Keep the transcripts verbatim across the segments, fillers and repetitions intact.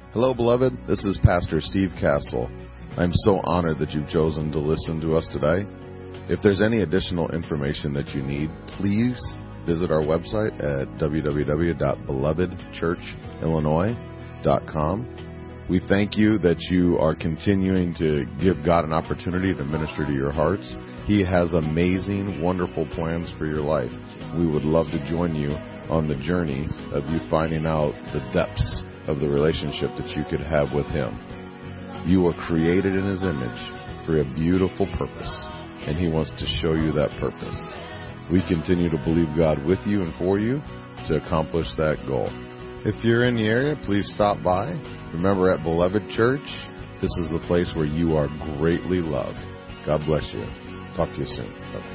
Hello, beloved. This is Pastor Steve Castle. I'm so honored that you've chosen to listen to us today. If there's any additional information that you need, please visit our website at w w w dot beloved church illinois dot com. We thank you that you are continuing to give God an opportunity to minister to your hearts. He has amazing, wonderful plans for your life. We would love to join you on the journey of you finding out the depths of the relationship that you could have with Him. You were created in His image for a beautiful purpose, and He wants to show you that purpose. We continue to believe God with you and for you to accomplish that goal. If you're in the area, please stop by. Remember, at Beloved Church, this is the place where you are greatly loved. God bless you. Talk to you soon. Bye.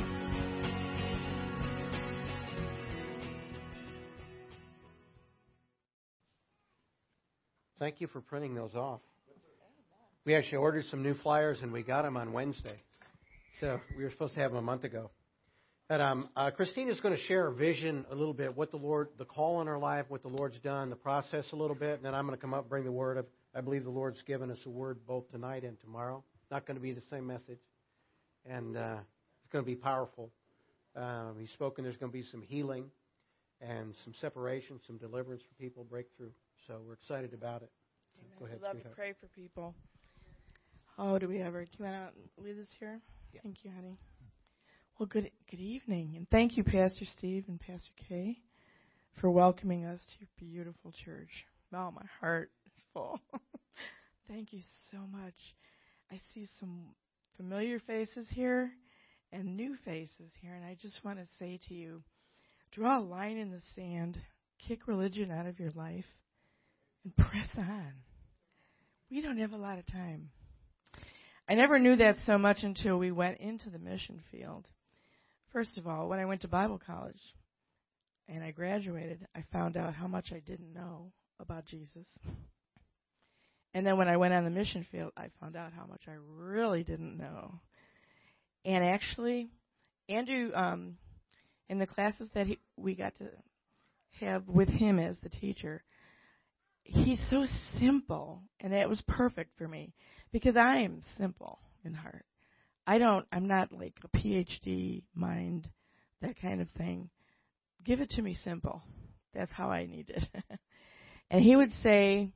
Thank you for printing those off. We actually ordered some new flyers, and we got them on Wednesday. So we were supposed to have them a month ago. But um, uh, Christine is going to share a vision a little bit, what the Lord, the call in our life, what the Lord's done, the process a little bit. And then I'm going to come up and bring the word. Of, I believe the Lord's given us a word both tonight and tomorrow. Not going to be the same message. And uh, it's going to be powerful. Um, he's spoken there's going to be some healing and some separation, some deliverance for people, breakthrough. So we're excited about it. Amen. Go ahead, We'd love sweetheart. to pray for people. Oh, do we ever? Do you want to lead us here? Yeah. Thank you, honey. Well, good good evening. And thank you, Pastor Steve and Pastor Kay, for welcoming us to your beautiful church. Wow, my heart is full. Thank you so much. I see some familiar faces here and new faces here. And I just want to say to you, draw a line in the sand, kick religion out of your life, and press on. We don't have a lot of time. I never knew that so much until we went into the mission field. First of all, when I went to Bible college and I graduated, I found out how much I didn't know about Jesus. And then when I went on the mission field, I found out how much I really didn't know. And actually, Andrew, um, in the classes that he, we got to have with him as the teacher, he's so simple, and it was perfect for me because I am simple in heart. I don't, I'm not like a P H D mind, that kind of thing. Give it to me simple. That's how I need it. And he would say,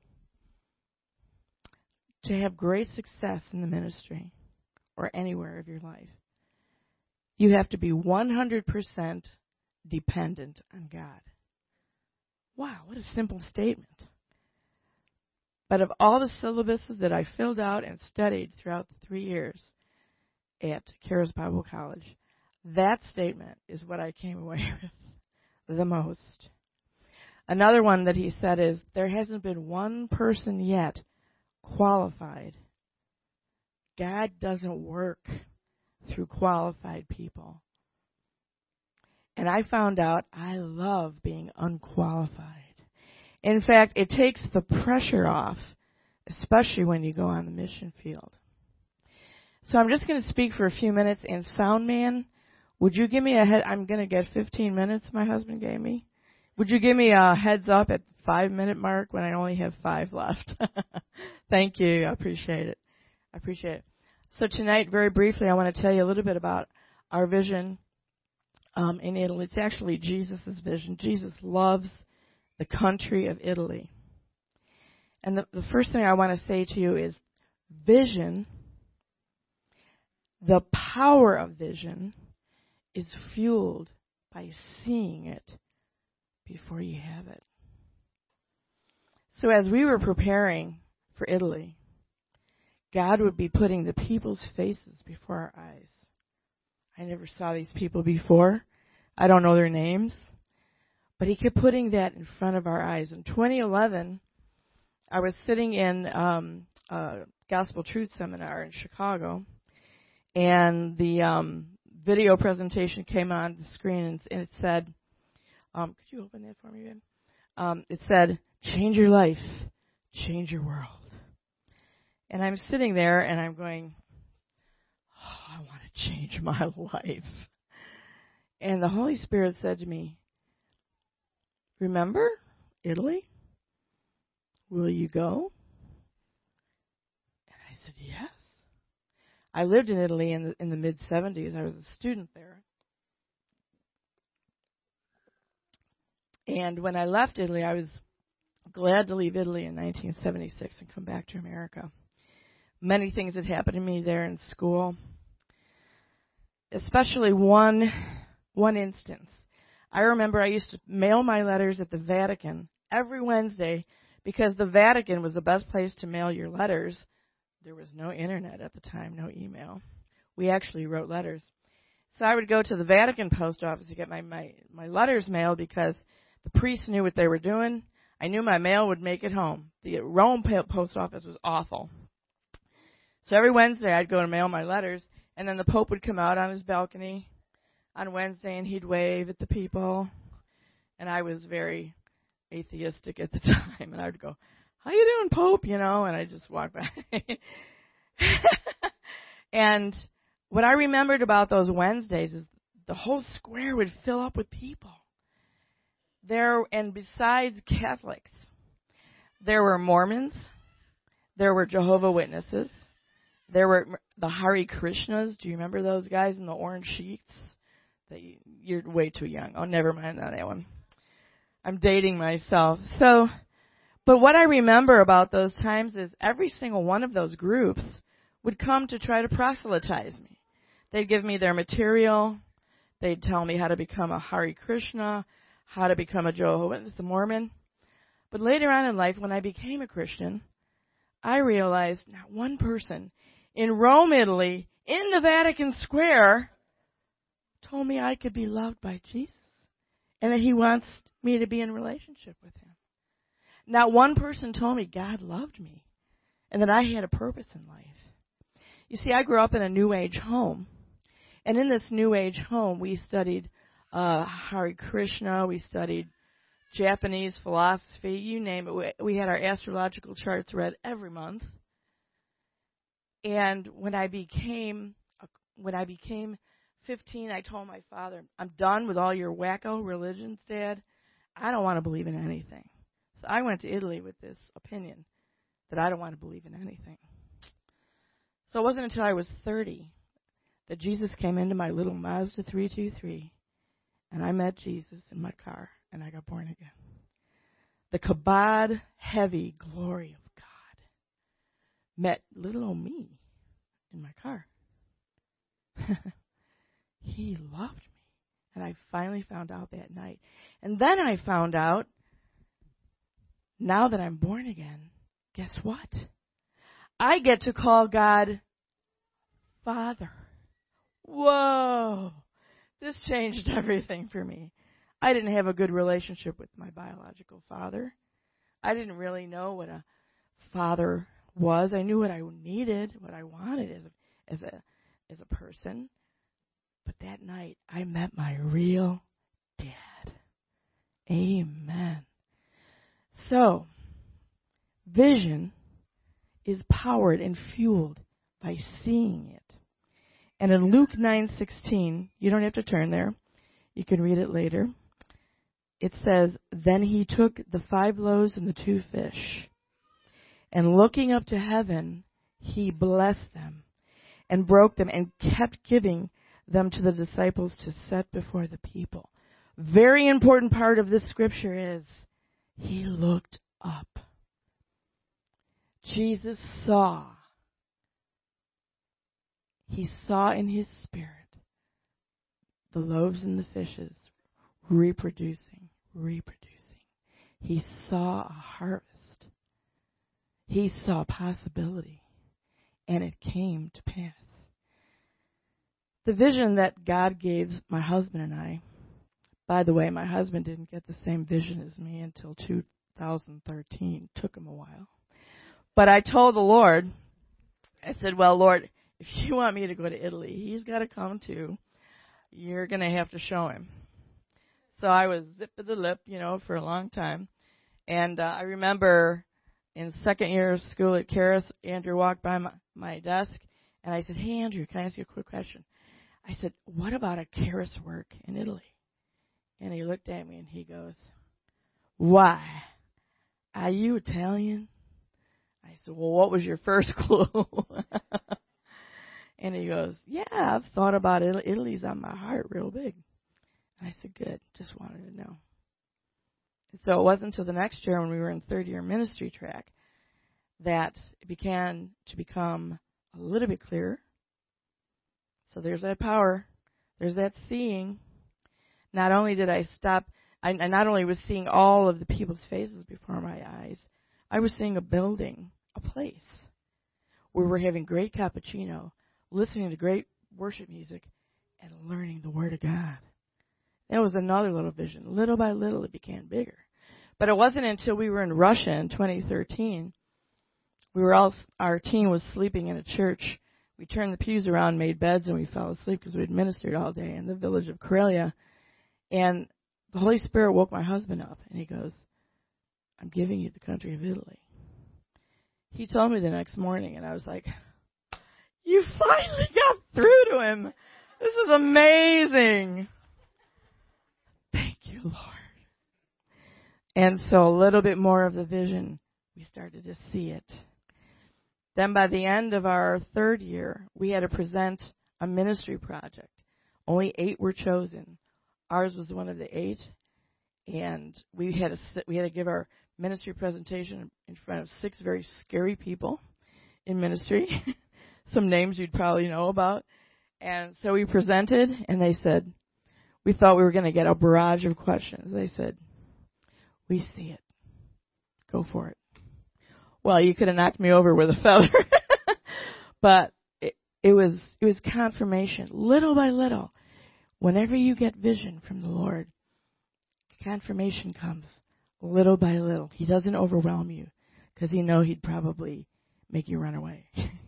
to have great success in the ministry or anywhere of your life, you have to be one hundred percent dependent on God. Wow, what a simple statement. But of all the syllabuses that I filled out and studied throughout the three years at Charis Bible College, that statement is what I came away with the most. Another one that he said is, there hasn't been one person yet qualified. God doesn't work through qualified people. And I found out I love being unqualified. In fact, it takes the pressure off, especially when you go on the mission field. So I'm just going to speak for a few minutes. And Sound Man, would you give me a head? I'm going to get fifteen minutes, my husband gave me. Would you give me a heads up at the five-minute mark when I only have five left? Thank you. I appreciate it. I appreciate it. So tonight, very briefly, I want to tell you a little bit about our vision um, in Italy. It's actually Jesus' vision. Jesus loves the country of Italy. And the, the first thing I want to say to you is vision, the power of vision is fueled by seeing it before you have it. So as we were preparing for Italy, God would be putting the people's faces before our eyes. I never saw these people before. I don't know their names. But he kept putting that in front of our eyes. In twenty eleven, I was sitting in um, a Gospel Truth seminar in Chicago, and the um, video presentation came on the screen, and, and it said, um, could you open that for me, babe? Um, it said, change your life, change your world. And I'm sitting there, and I'm going, oh, I want to change my life. And the Holy Spirit said to me, remember Italy? Will you go? I lived in Italy in the, in the mid seventies. I was a student there. And when I left Italy, I was glad to leave Italy in nineteen seventy-six and come back to America. Many things had happened to me there in school, especially one one instance. I remember I used to mail my letters at the Vatican every Wednesday because the Vatican was the best place to mail your letters. There was no internet at the time, no email. We actually wrote letters. So I would go to the Vatican post office to get my, my, my letters mailed because the priests knew what they were doing. I knew my mail would make it home. The Rome post office was awful. So every Wednesday I'd go and mail my letters, and then the Pope would come out on his balcony on Wednesday and he'd wave at the people. And I was very atheistic at the time, and I would go, "How you doing, Pope?" You know, and I'd just walk by. And what I remembered about those Wednesdays is the whole square would fill up with people. There, and besides Catholics, there were Mormons, there were Jehovah's Witnesses, there were the Hare Krishnas. Do you remember those guys in the orange sheets? That you, you're way too young. Oh, never mind on that one. I'm dating myself. So, but what I remember about those times is every single one of those groups would come to try to proselytize me. They'd give me their material. They'd tell me how to become a Hare Krishna, how to become a Jehovah's Witness, a Mormon. But later on in life, when I became a Christian, I realized not one person in Rome, Italy, in the Vatican Square, told me I could be loved by Jesus and that he wants me to be in relationship with him. Not one person told me God loved me and that I had a purpose in life. You see, I grew up in a New Age home, and in this New Age home, we studied uh, Hare Krishna, we studied Japanese philosophy, you name it. We, we had our astrological charts read every month. And when I became when I became fifteen, I told my father, "I'm done with all your wacko religions, Dad. I don't want to believe in anything." So I went to Italy with this opinion that I don't want to believe in anything. So it wasn't until I was thirty that Jesus came into my little Mazda three two three, and I met Jesus in my car, and I got born again. The kabod heavy glory of God met little old me in my car. He loved me, and I finally found out that night. And then I found out, now that I'm born again, guess what? I get to call God Father. Whoa! This changed everything for me. I didn't have a good relationship with my biological father. I didn't really know what a father was. I knew what I needed, what I wanted as a, as a, as a person. But that night, I met my real dad. Amen. So, vision is powered and fueled by seeing it. And in Luke nine sixteen, you don't have to turn there. You can read it later. It says, "Then he took the five loaves and the two fish, and looking up to heaven, he blessed them and broke them and kept giving them to the disciples to set before the people." Very important part of this scripture is he looked up. Jesus saw. He saw in his spirit the loaves and the fishes reproducing, reproducing. He saw a harvest. He saw possibility, and it came to pass. The vision that God gave my husband and I, by the way, my husband didn't get the same vision as me until two thousand thirteen. It took him a while. But I told the Lord, I said, "Well, Lord, if you want me to go to Italy, he's got to come too. You're going to have to show him." So I was zipping the lip, you know, for a long time. And uh, I remember in second year of school at Charis, Andrew walked by my, my desk, and I said, "Hey, Andrew, can I ask you a quick question?" I said, "What about a Charis work in Italy?" And he looked at me and he goes, "Why? Are you Italian?" I said, "Well, what was your first clue?" And he goes, yeah, I've thought about it. Italy's on my heart real big. And I said, good, just wanted to know. So it wasn't until the next year when we were in third year ministry track that it began to become a little bit clearer. So there's that power. There's that seeing. Not only did I stop, I, I not only was seeing all of the people's faces before my eyes, I was seeing a building, a place, where we're having great cappuccino, listening to great worship music, and learning the Word of God. That was another little vision. Little by little, it became bigger. But it wasn't until we were in Russia in twenty thirteen, we were all, our team was sleeping in a church. We turned the pews around, made beds, and we fell asleep because we had ministered all day in the village of Karelia. And the Holy Spirit woke my husband up, and he goes, I'm giving you the country of Italy. He told me the next morning, and I was like, you finally got through to him. This is amazing. Thank you, Lord. And so a little bit more of the vision, we started to see it. Then by the end of our third year, we had to present a ministry project. Only eight were chosen. Ours was one of the eight, and we had to sit, we had to give our ministry presentation in front of six very scary people in ministry, some names you'd probably know about. And so we presented, and they said, we thought we were going to get a barrage of questions. They said, we see it. Go for it. Well, you could have knocked me over with a feather. But it, it was it was confirmation, little by little. Whenever you get vision from the Lord, confirmation comes little by little. He doesn't overwhelm you because he knows he'd probably make you run away.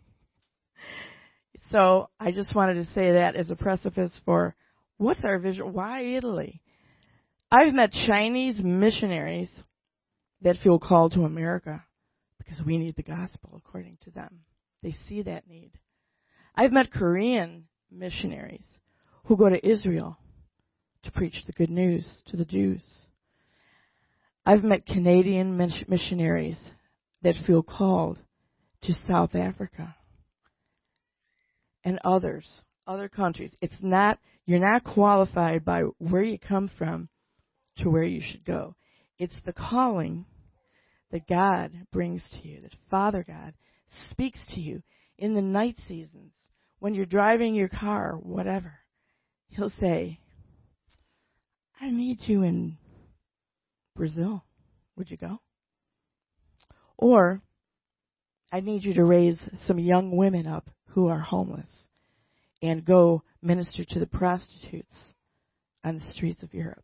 So I just wanted to say that as a precipice for what's our vision? Why Italy? I've met Chinese missionaries that feel called to America because we need the gospel according to them. They see that need. I've met Korean missionaries who go to Israel to preach the good news to the Jews. I've met Canadian missionaries that feel called to South Africa and others, other countries. It's not, you're not qualified by where you come from to where you should go. It's the calling that God brings to you, that Father God speaks to you in the night seasons, when you're driving your car, whatever. He'll say, I need you in Brazil. Would you go? Or, I need you to raise some young women up who are homeless and go minister to the prostitutes on the streets of Europe.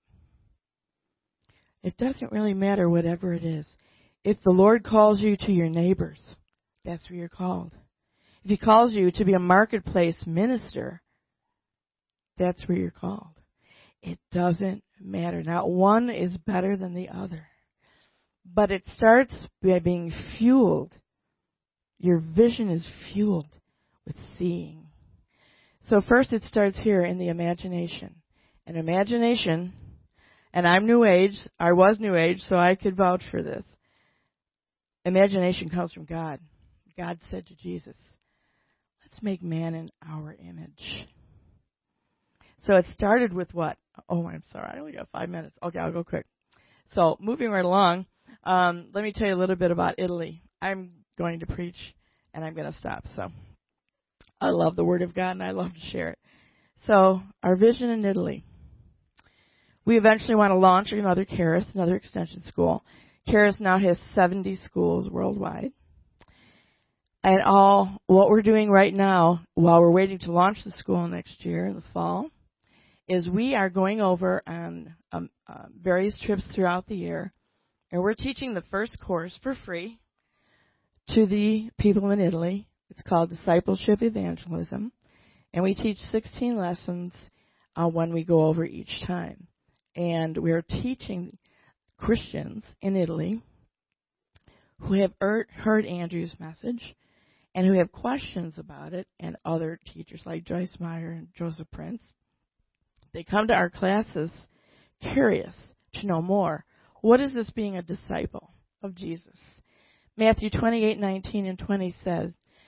It doesn't really matter whatever it is. If the Lord calls you to your neighbors, that's where you're called. If He calls you to be a marketplace minister, that's where you're called. It doesn't matter. Not one is better than the other. But it starts by being fueled. Your vision is fueled with seeing. So first it starts here in the imagination. And imagination, and I'm New Age, I was New Age, so I could vouch for this. Imagination comes from God. God said to Jesus, let's make man in our image. So it started with what? Oh, I'm sorry, I only got five minutes. Okay, I'll go quick. So moving right along, um, let me tell you a little bit about Italy. I'm going to preach, and I'm going to stop. So I love the Word of God, and I love to share it. So our vision in Italy. We eventually want to launch another Charis, another extension school. Charis now has seventy schools worldwide. And all what we're doing right now, while we're waiting to launch the school next year in the fall, is we are going over on um, uh, various trips throughout the year, and we're teaching the first course for free to the people in Italy. It's called Discipleship Evangelism, and we teach sixteen lessons uh, when we go over each time. And we're teaching Christians in Italy who have er- heard Andrew's message and who have questions about it, and other teachers like Joyce Meyer and Joseph Prince. They come to our classes curious to know more. What is this being a disciple of Jesus? Matthew twenty-eight, nineteen, and twenty says,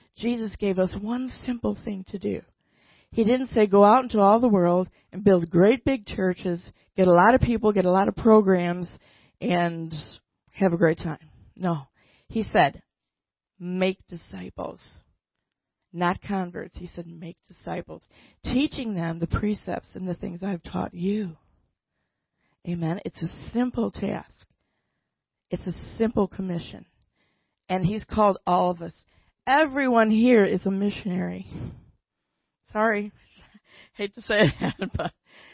Jesus gave us one simple thing to do. He didn't say go out into all the world and build great big churches, get a lot of people, get a lot of programs, and have a great time. No. He said, make disciples. Not converts. He said, make disciples. Teaching them the precepts and the things I've taught you. Amen. It's a simple task. It's a simple commission. And He's called all of us. Everyone here is a missionary. Sorry. Hate to say that, but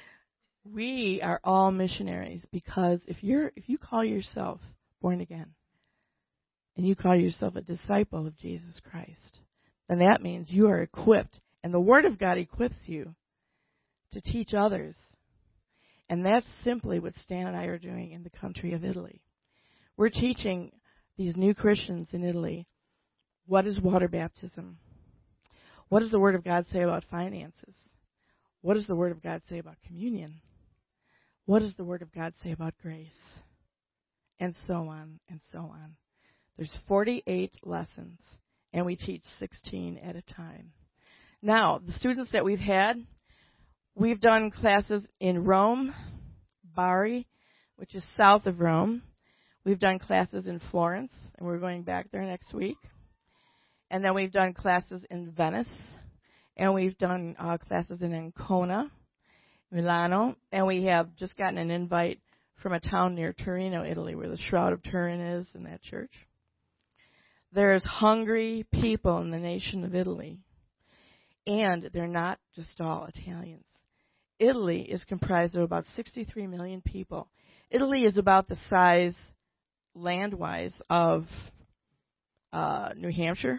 we are all missionaries, because if you're if you call yourself born again and you call yourself a disciple of Jesus Christ, then that means you are equipped, and the Word of God equips you to teach others. And that's simply what Stan and I are doing in the country of Italy. We're teaching these new Christians in Italy, what is water baptism? What does the Word of God say about finances? What does the Word of God say about communion? What does the Word of God say about grace? And so on and so on. There's forty-eight lessons, and we teach sixteen at a time. Now, the students that we've had, we've done classes in Rome, Bari, which is south of Rome. We've done classes in Florence, and we're going back there next week. And then we've done classes in Venice, and we've done uh, classes in Ancona, Milano, and we have just gotten an invite from a town near Torino, Italy, where the Shroud of Turin is in that church. There's hungry people in the nation of Italy, and they're not just all Italians. Italy is comprised of about sixty-three million people. Italy is about the size, land-wise, of uh, New Hampshire.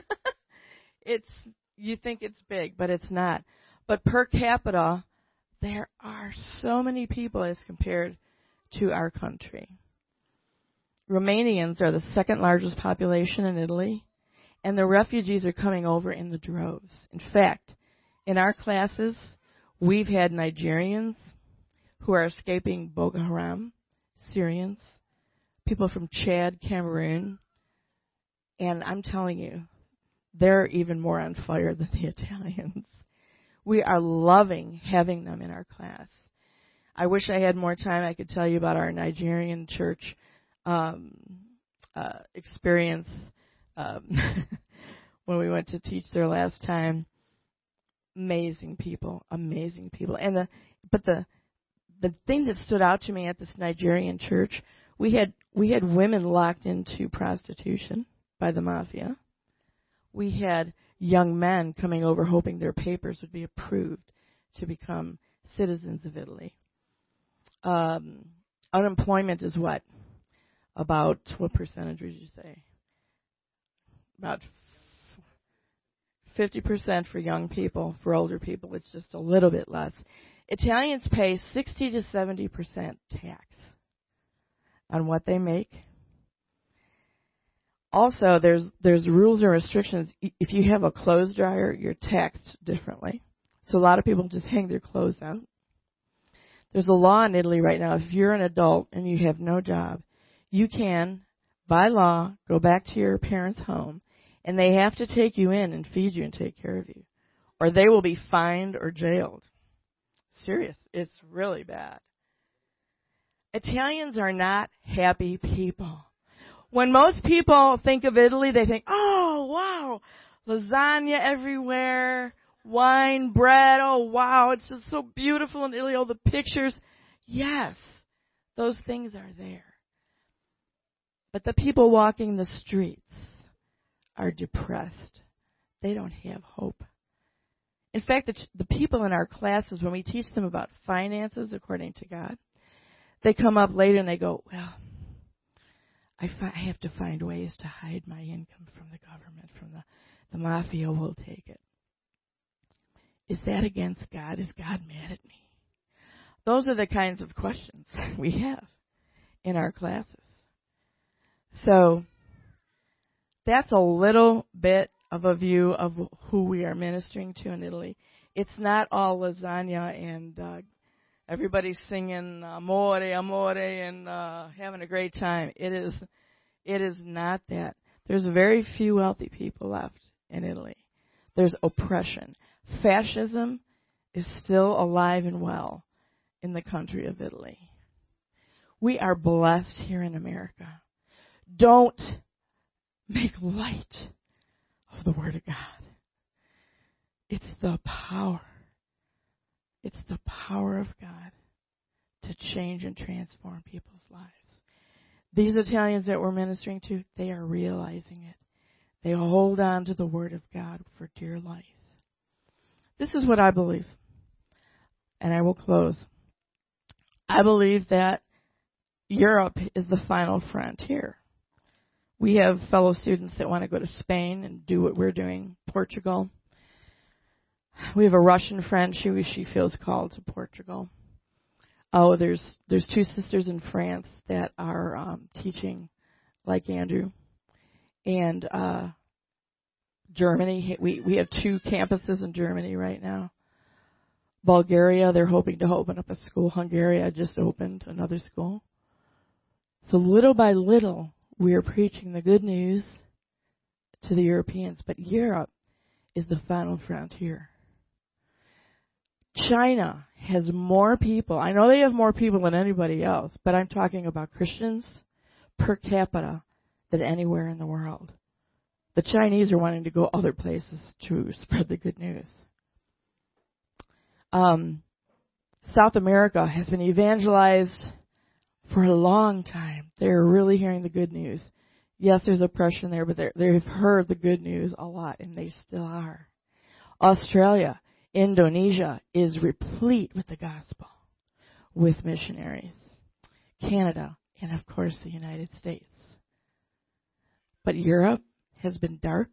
It's you think it's big, but it's not. But per capita, there are so many people as compared to our country. Romanians are the second largest population in Italy, and the refugees are coming over in the droves. In fact, in our classes, we've had Nigerians who are escaping Boko Haram, Syrians, people from Chad, Cameroon, and I'm telling you, they're even more on fire than the Italians. We are loving having them in our class. I wish I had more time. I could tell you about our Nigerian church um, uh, experience um, when we went to teach there last time. Amazing people, amazing people. And the but the the thing that stood out to me at this Nigerian church, we had we had women locked into prostitution by the mafia. We had young men coming over hoping their papers would be approved to become citizens of Italy. Um, unemployment is what? About, what percentage would you say? About fifty percent for young people. For older people, it's just a little bit less. Italians pay sixty to seventy percent tax on what they make. Also, there's there's rules and restrictions. If you have a clothes dryer, you're taxed differently. So a lot of people just hang their clothes out. There's a law in Italy right now. If you're an adult and you have no job, you can, by law, go back to your parents' home, and they have to take you in and feed you and take care of you, or they will be fined or jailed. Serious. It's really bad. Italians are not happy people. When most people think of Italy, they think, oh, wow, lasagna everywhere, wine, bread, oh, wow, it's just so beautiful in Italy, all the pictures. Yes, those things are there. But the people walking the streets are depressed. They don't have hope. In fact, the, the people in our classes, when we teach them about finances according to God, they come up later and they go, well, I, fi- I have to find ways to hide my income from the government, from the, the mafia will take it. Is that against God? Is God mad at me? Those are the kinds of questions we have in our classes. So that's a little bit of a view of who we are ministering to in Italy. It's not all lasagna and uh, everybody's singing amore, amore, and uh, having a great time. It is, it is not that. There's very few wealthy people left in Italy. There's oppression. Fascism is still alive and well in the country of Italy. We are blessed here in America. Don't make light of the Word of God. It's the power. It's the power of God to change and transform people's lives. These Italians that we're ministering to, they are realizing it. They hold on to the Word of God for dear life. This is what I believe. And I will close. I believe that Europe is the final frontier. We have fellow students that want to go to Spain and do what we're doing, Portugal. We have a Russian friend. She she feels called to Portugal. Oh, there's there's two sisters in France that are um, teaching, like Andrew, and uh, Germany. We we have two campuses in Germany right now. Bulgaria, they're hoping to open up a school. Hungary just opened another school. So little by little, we are preaching the good news to the Europeans. But Europe is the final frontier. China has more people. I know they have more people than anybody else, but I'm talking about Christians per capita than anywhere in the world. The Chinese are wanting to go other places to spread the good news. Um, South America has been evangelized for a long time. They're really hearing the good news. Yes, there's oppression there, but they've heard the good news a lot, and they still are. Australia, Indonesia is replete with the gospel, with missionaries. Canada, and of course the United States. But Europe has been dark.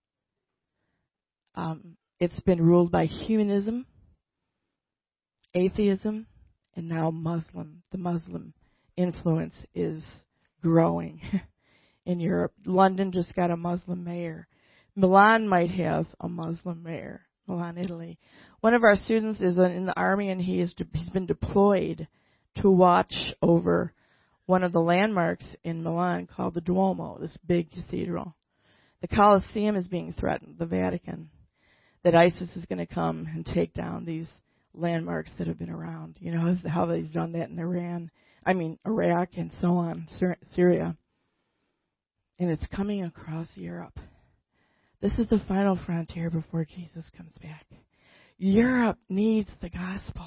Um, it's been ruled by humanism, atheism, and now Muslim. The Muslim influence is growing in Europe. London just got a Muslim mayor. Milan might have a Muslim mayor. Milan, Italy. One of our students is in the army, and he is de- he's been deployed to watch over one of the landmarks in Milan called the Duomo, this big cathedral. The Colosseum is being threatened, the Vatican, that ISIS is going to come and take down these landmarks that have been around. You know how they've done that in Iran, I mean Iraq and so on, Syria. And it's coming across Europe. This is the final frontier before Jesus comes back. Europe needs the gospel.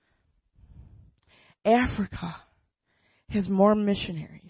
Africa has more missionaries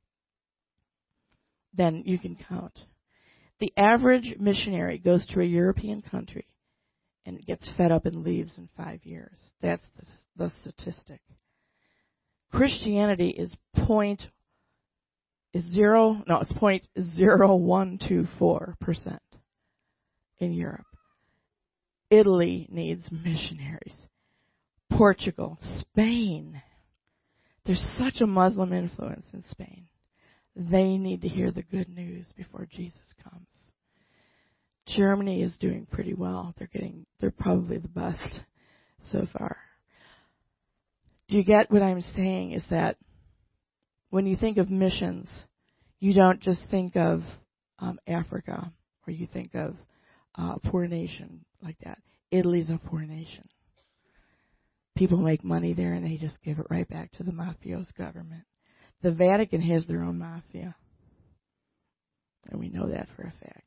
than you can count. The average missionary goes to a European country and gets fed up and leaves in five years. That's the, the statistic. Christianity is point is zero no it's point zero one two four percent in Europe. Italy needs missionaries. Portugal, Spain. There's such a Muslim influence in Spain. They need to hear the good news before Jesus comes. Germany is doing pretty well. They're getting they're probably the best so far. Do you get what I'm saying? Is that when you think of missions, you don't just think of um, Africa, or you think of uh, a poor nation like that. Italy's a poor nation. People make money there, and they just give it right back to the mafioso government. The Vatican has their own mafia, and we know that for a fact.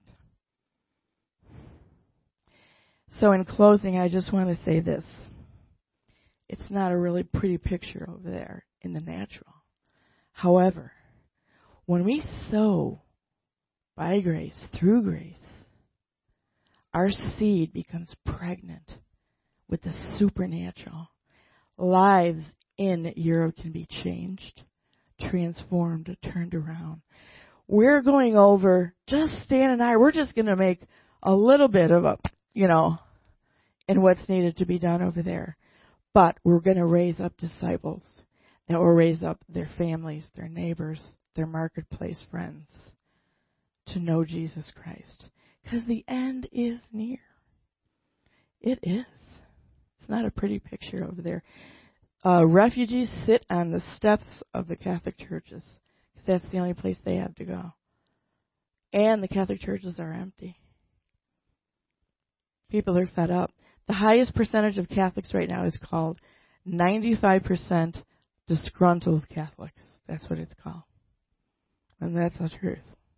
So in closing, I just want to say this. It's not a really pretty picture over there in the natural. However, when we sow by grace, through grace, our seed becomes pregnant with the supernatural. Lives in Europe can be changed, transformed, turned around. We're going over, just Stan and I, we're just going to make a little bit of a, you know, in what's needed to be done over there. But we're going to raise up disciples that will raise up their families, their neighbors, their marketplace friends to know Jesus Christ. Because the end is near. It is. It's not a pretty picture over there. Uh, refugees sit on the steps of the Catholic churches because that's the only place they have to go. And the Catholic churches are empty. People are fed up. The highest percentage of Catholics right now is called ninety-five percent disgruntled Catholics. That's what it's called. And that's the truth.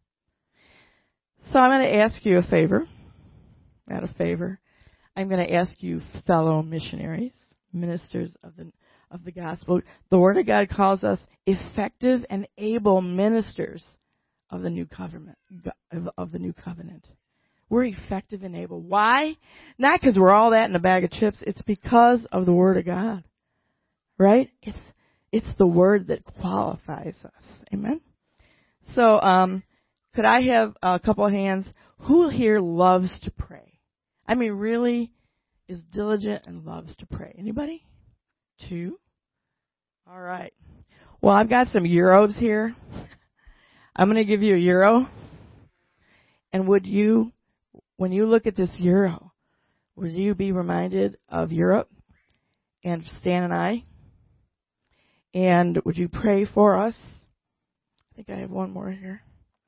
So I'm going to ask you a favor. Not a favor. I'm going to ask you, fellow missionaries, ministers of the of the gospel. The Word of God calls us effective and able ministers of the new covenant. Of the new covenant. We're effective and able. Why? Not because we're all that in a bag of chips. It's because of the Word of God. Right? It's it's the Word that qualifies us. Amen? So, um, could I have a couple of hands? Who here loves to pray? I mean, really is diligent and loves to pray. Anybody? Two? All right. Well, I've got some euros here. I'm going to give you a euro. And would you, when you look at this euro, would you be reminded of Europe and Stan and I? And would you pray for us? I think I have one more here.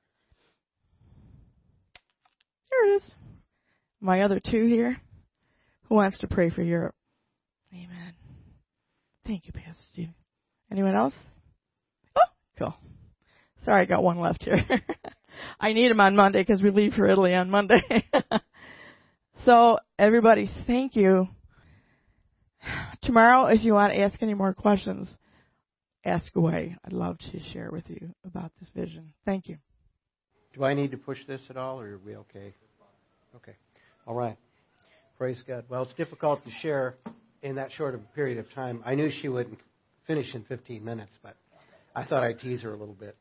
Here it is. My other two here. Who wants to pray for Europe? Amen. Thank you, Pastor Steve. Anyone else? Oh, cool. Sorry, I got one left here. I need him on Monday because we leave for Italy on Monday. So, everybody, thank you. Tomorrow, if you want to ask any more questions, ask away. I'd love to share with you about this vision. Thank you. Do I need to push this at all, or are we okay? Okay. All right. Praise God. Well, it's difficult to share in that short of a period of time. I knew she wouldn't finish in fifteen minutes, but I thought I'd tease her a little bit.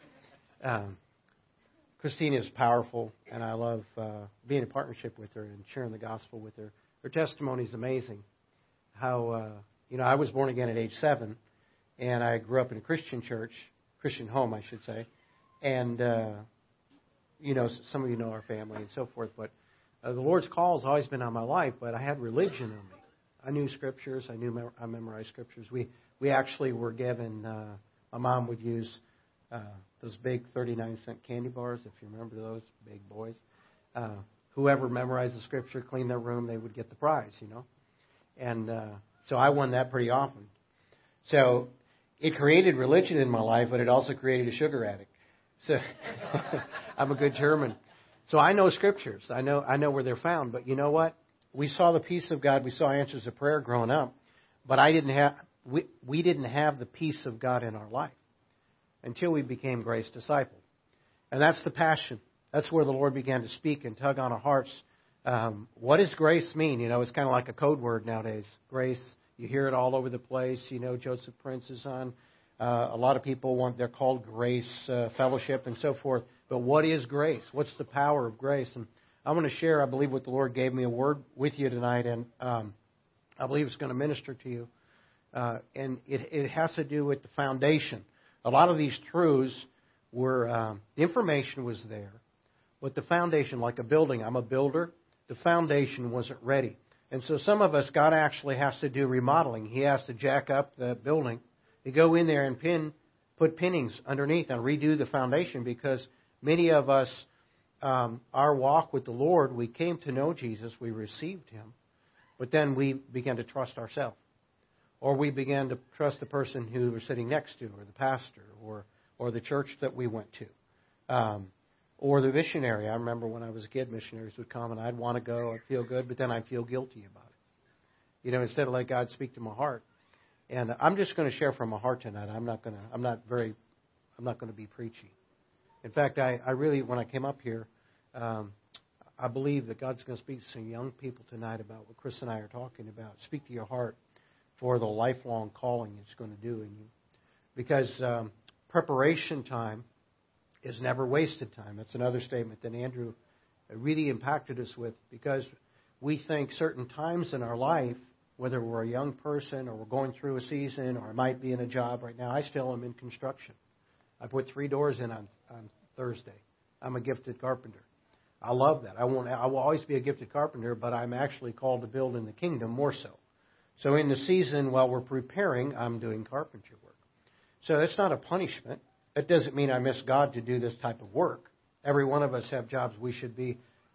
Um, Christine is powerful, and I love uh, being in partnership with her and sharing the gospel with her. Her testimony is amazing. How, uh, you know, I was born again at age seven, and I grew up in a Christian church, Christian home, I should say. And, uh, you know, some of you know our family and so forth, but uh, the Lord's call has always been on my life, but I had religion on me. I knew scriptures. I knew I memorized scriptures. We we actually were given, uh, my mom would use uh, those big thirty-nine cent candy bars, if you remember those, big boys. Uh, whoever memorized the scripture, cleaned their room, they would get the prize, you know. And uh, so I won that pretty often. So it created religion in my life, but it also created a sugar addict. So I'm a good German. So I know scriptures. I know I know where they're found. But you know what? We saw the peace of God. We saw answers of prayer growing up. But I didn't have we, we didn't have the peace of God in our life until we became Grace Disciple. And that's the passion. That's where the Lord began to speak and tug on our hearts. Um, what does grace mean? You know, it's kind of like a code word nowadays. Grace, you hear it all over the place. You know, Joseph Prince is on. Uh, a lot of people want, they're called Grace uh, Fellowship and so forth. But what is grace? What's the power of grace? And I want to share, I believe, what the Lord gave me a word with you tonight, and um, I believe it's going to minister to you. Uh, and it, it has to do with the foundation. A lot of these truths were, um, the information was there, but the foundation, like a building, I'm a builder, the foundation wasn't ready. And so some of us, God actually has to do remodeling. He has to jack up the building. You go in there and pin, put pinnings underneath and redo the foundation, because many of us, um, our walk with the Lord, we came to know Jesus, we received Him, but then we began to trust ourselves. Or we began to trust the person who we were sitting next to, or the pastor, or or the church that we went to, um, or the missionary. I remember when I was a kid, missionaries would come, and I'd want to go, I'd feel good, but then I'd feel guilty about it. You know, instead of let God speak to my heart. And I'm just going to share from my heart tonight. I'm not going to. I'm not very. I'm not going to be preachy. In fact, I, I really, when I came up here, um, I believe that God's going to speak to some young people tonight about what Chris and I are talking about. Speak to your heart for the lifelong calling it's going to do in you. Because um, preparation time is never wasted time. That's another statement that Andrew really impacted us with, because we think certain times in our life, whether we're a young person or we're going through a season or I might be in a job right now. I still am in construction. I put three doors in on, on Thursday. I'm a gifted carpenter. I love that. I won't. I will always be a gifted carpenter, but I'm actually called to build in the kingdom more so. So in the season while we're preparing, I'm doing carpentry work. So it's not a punishment. It doesn't mean I miss God to do this type of work. Every one of us have jobs we should be.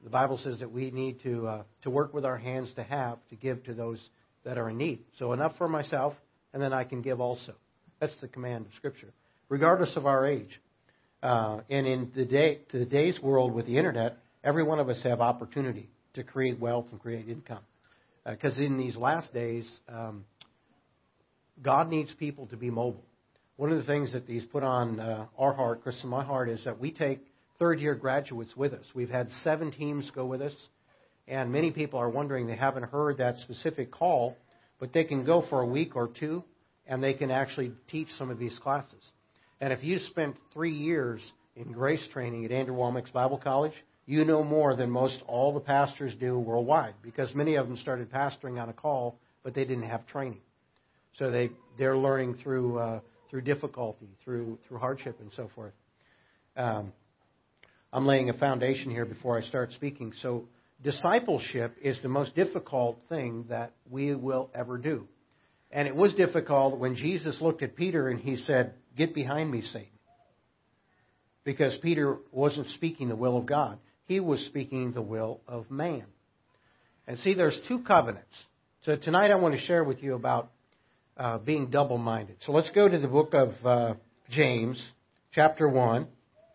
The Bible says that we need to uh, to work with our hands to have, to give to those that are in need. So enough for myself, and then I can give also. That's the command of Scripture, regardless of our age. Uh, and in the day, today's world with the Internet, every one of us have opportunity to create wealth and create income. Because uh, in these last days, um, God needs people to be mobile. One of the things that He's put on uh, our heart, Chris and my heart, is that we take third-year graduates with us. We've had seven teams go with us, and many people are wondering, they haven't heard that specific call, but they can go for a week or two, and they can actually teach some of these classes. And if you spent three years in grace training at Andrew Wommack's Bible College, you know more than most all the pastors do worldwide, because many of them started pastoring on a call, but they didn't have training. So they, they're learning through uh, through difficulty, through through hardship, and so forth. Um, I'm laying a foundation here before I start speaking. So discipleship is the most difficult thing that we will ever do. And it was difficult when Jesus looked at Peter and He said, "Get behind me, Satan." Because Peter wasn't speaking the will of God. He was speaking the will of man. And see, there's two covenants. So tonight I want to share with you about uh, being double-minded. So let's go to the book of uh, James, chapter one.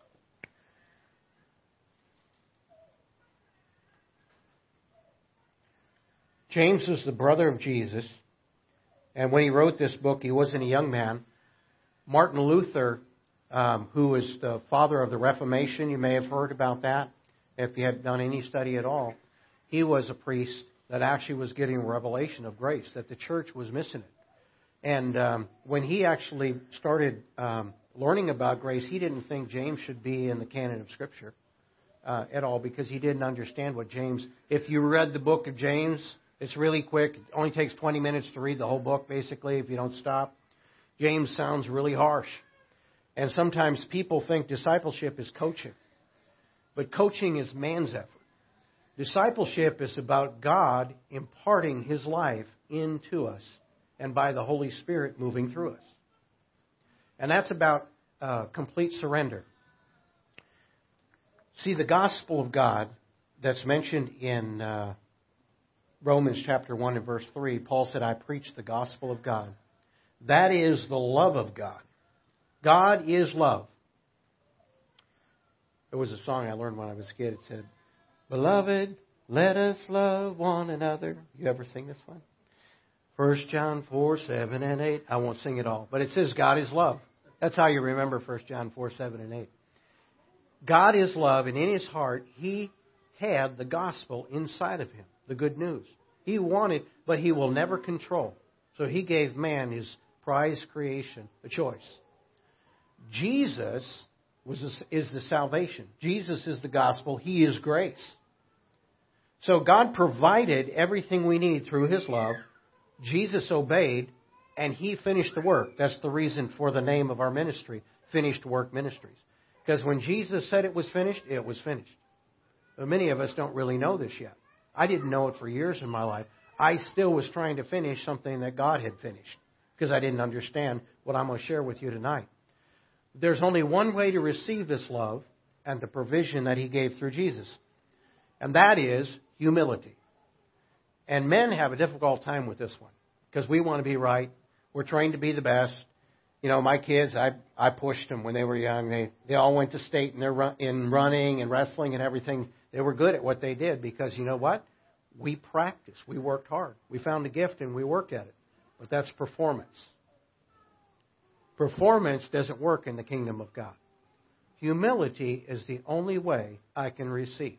James was the brother of Jesus. And when he wrote this book, he wasn't a young man. Martin Luther, um, who was the father of the Reformation, you may have heard about that if you had done any study at all. He was a priest that actually was getting a revelation of grace, that the church was missing it. And um, when he actually started um, learning about grace, he didn't think James should be in the canon of Scripture uh, at all, because he didn't understand what James... If you read the book of James, it's really quick. It only takes twenty minutes to read the whole book, basically, if you don't stop. James sounds really harsh. And sometimes people think discipleship is coaching. But coaching is man's effort. Discipleship is about God imparting His life into us, and by the Holy Spirit moving through us. And that's about uh, complete surrender. See, the gospel of God that's mentioned in uh, Romans chapter one and verse three, Paul said, "I preach the gospel of God." That is the love of God. God is love. There was a song I learned when I was a kid. It said, "Beloved, let us love one another." You ever sing this one? First John four, seven, and eight. I won't sing it all. But it says God is love. That's how you remember First John four, seven, and eight. God is love, and in His heart, He had the gospel inside of Him, the good news. He wanted, but He will never control. So He gave man His prized creation a choice. Jesus was a, is the salvation. Jesus is the gospel. He is grace. So God provided everything we need through His love. Jesus obeyed, and He finished the work. That's the reason for the name of our ministry, Finished Work Ministries. Because when Jesus said it was finished, it was finished. But many of us don't really know this yet. I didn't know it for years in my life. I still was trying to finish something that God had finished, because I didn't understand what I'm going to share with you tonight. There's only one way to receive this love and the provision that He gave through Jesus, and that is humility. And men have a difficult time with this one, because we want to be right. We're trained to be the best. You know, my kids, I I pushed them when they were young. They they all went to state in their run, in running and wrestling and everything. They were good at what they did, because you know what? We practiced. We worked hard. We found a gift and we worked at it. But that's performance. Performance doesn't work in the kingdom of God. Humility is the only way I can receive.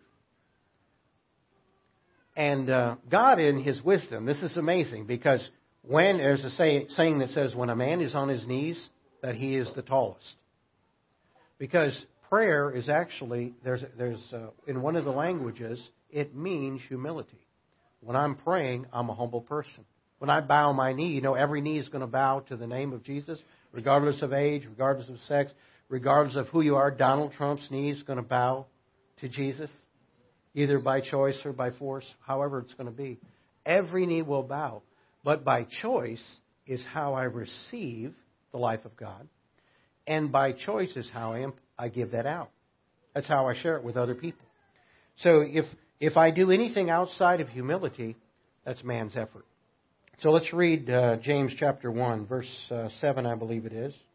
And uh, God, in His wisdom, this is amazing, because when there's a say, saying that says, when a man is on his knees, that he is the tallest. Because prayer is actually, there's there's uh, in one of the languages, it means humility. When I'm praying, I'm a humble person. When I bow my knee, you know, every knee is going to bow to the name of Jesus, regardless of age, regardless of sex, regardless of who you are. Donald Trump's knee is going to bow to Jesus, either by choice or by force, however it's going to be. Every knee will bow. But by choice is how I receive the life of God. And by choice is how I, am, I give that out. That's how I share it with other people. So if If I do anything outside of humility, that's man's effort. So let's read uh, James chapter one, verse uh, seven, I believe it is.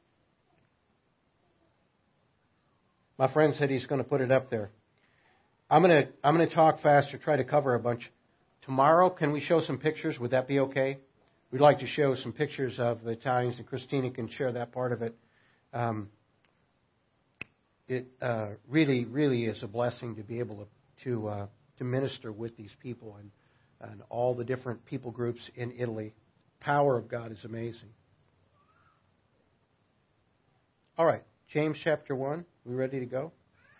My friend said he's going to put it up there. I'm going to I'm going to talk faster, try to cover a bunch. Tomorrow, can we show some pictures? Would that be okay? We'd like to show some pictures of the Italians, and Christina can share that part of it. Um, it uh, really, really is a blessing to be able to to, uh, to minister with these people and, and all the different people groups in Italy. The power of God is amazing. All right, James chapter one. We ready to go?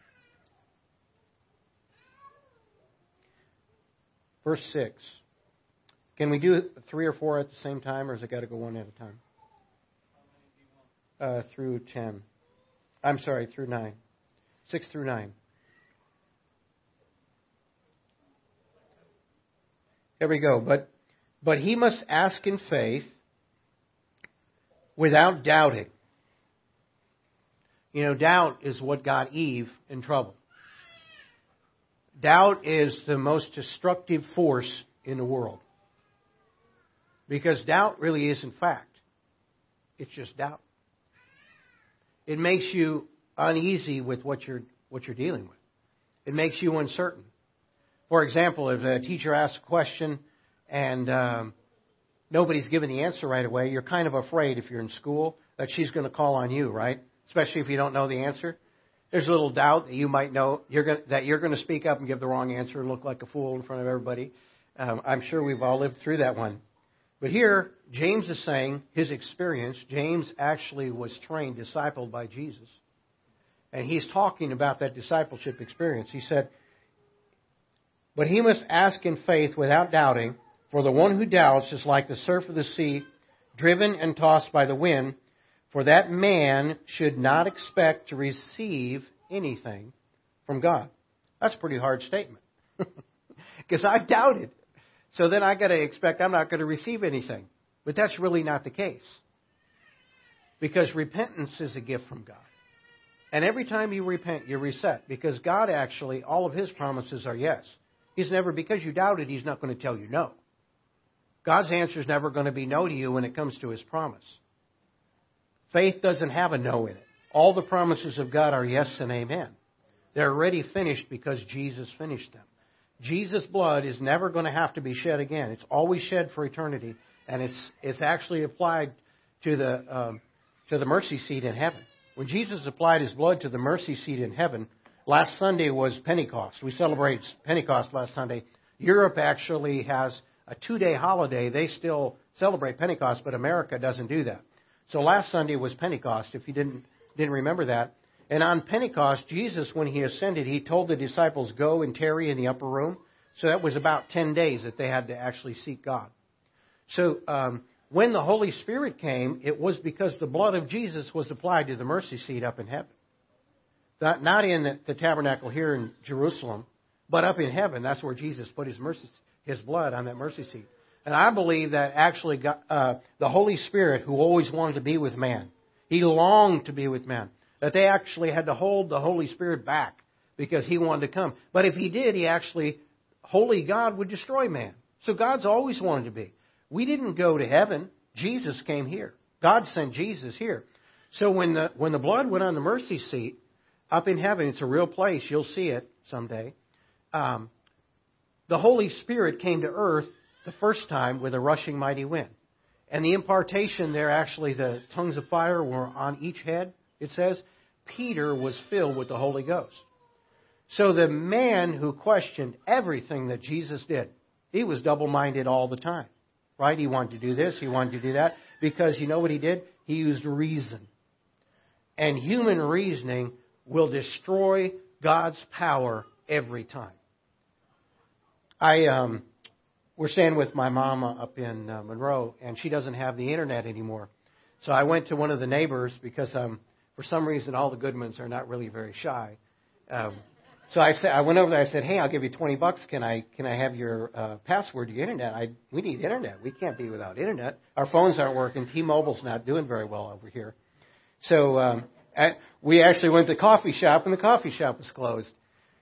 Verse six. Can we do three or four at the same time, or has it got to go one at a time? Uh, through ten. I'm sorry, through nine. Six through nine. There we go. But but he must ask in faith without doubting. You know, doubt is what got Eve in trouble. Doubt is the most destructive force in the world. Because doubt really isn't fact. It's just doubt. It makes you uneasy with what you're what you're dealing with. It makes you uncertain. For example, if a teacher asks a question and um, nobody's given the answer right away, you're kind of afraid if you're in school that she's going to call on you, right? Especially if you don't know the answer. There's a little doubt that you might know you're going that you're going to speak up and give the wrong answer and look like a fool in front of everybody. Um, I'm sure we've all lived through that one. But here, James is saying his experience. James actually was trained, discipled by Jesus. And he's talking about that discipleship experience. He said, but he must ask in faith without doubting, for the one who doubts is like the surf of the sea, driven and tossed by the wind. For that man should not expect to receive anything from God. That's a pretty hard statement. Because I've doubted. So then I got to expect I'm not going to receive anything. But that's really not the case. Because repentance is a gift from God. And every time you repent, you're reset. Because God actually, all of His promises are yes. He's never, because you doubted, He's not going to tell you no. God's answer is never going to be no to you when it comes to His promise. Faith doesn't have a no in it. All the promises of God are yes and amen. They're already finished because Jesus finished them. Jesus' blood is never going to have to be shed again. It's always shed for eternity, and it's it's actually applied to the um, to the mercy seat in heaven. When Jesus applied His blood to the mercy seat in heaven, last Sunday was Pentecost. We celebrated Pentecost last Sunday. Europe actually has a two-day holiday. They still celebrate Pentecost, but America doesn't do that. So last Sunday was Pentecost, if you didn't didn't remember that. And on Pentecost, Jesus, when He ascended, He told the disciples, go and tarry in the upper room. So that was about ten days that they had to actually seek God. So um, when the Holy Spirit came, it was because the blood of Jesus was applied to the mercy seat up in heaven. Not, not in the, the tabernacle here in Jerusalem, but up in heaven. That's where Jesus put His mercy, His blood on that mercy seat. And I believe that actually God, uh, the Holy Spirit, who always wanted to be with man, He longed to be with man, that they actually had to hold the Holy Spirit back because He wanted to come. But if He did, He actually, holy God would destroy man. So God's always wanted to be. We didn't go to heaven. Jesus came here. God sent Jesus here. So when the when the blood went on the mercy seat up in heaven, it's a real place. You'll see it someday. Um, the Holy Spirit came to earth the first time with a rushing mighty wind. And the impartation there, actually the tongues of fire were on each head. It says Peter was filled with the Holy Ghost. So the man who questioned everything that Jesus did, he was double-minded all the time. Right? He wanted to do this, he wanted to do that. Because you know what he did? He used reason. And human reasoning will destroy God's power every time. I um, we're staying with my mama up in uh, Monroe, and she doesn't have the internet anymore. So I went to one of the neighbors because um, for some reason all the Goodmans are not really very shy. Um, so I said, I went over there. I said, "Hey, I'll give you twenty bucks. Can I can I have your uh, password to your internet? I we need internet. We can't be without internet. Our phones aren't working. T-Mobile's not doing very well over here." So um, I, we actually went to the coffee shop, and the coffee shop was closed.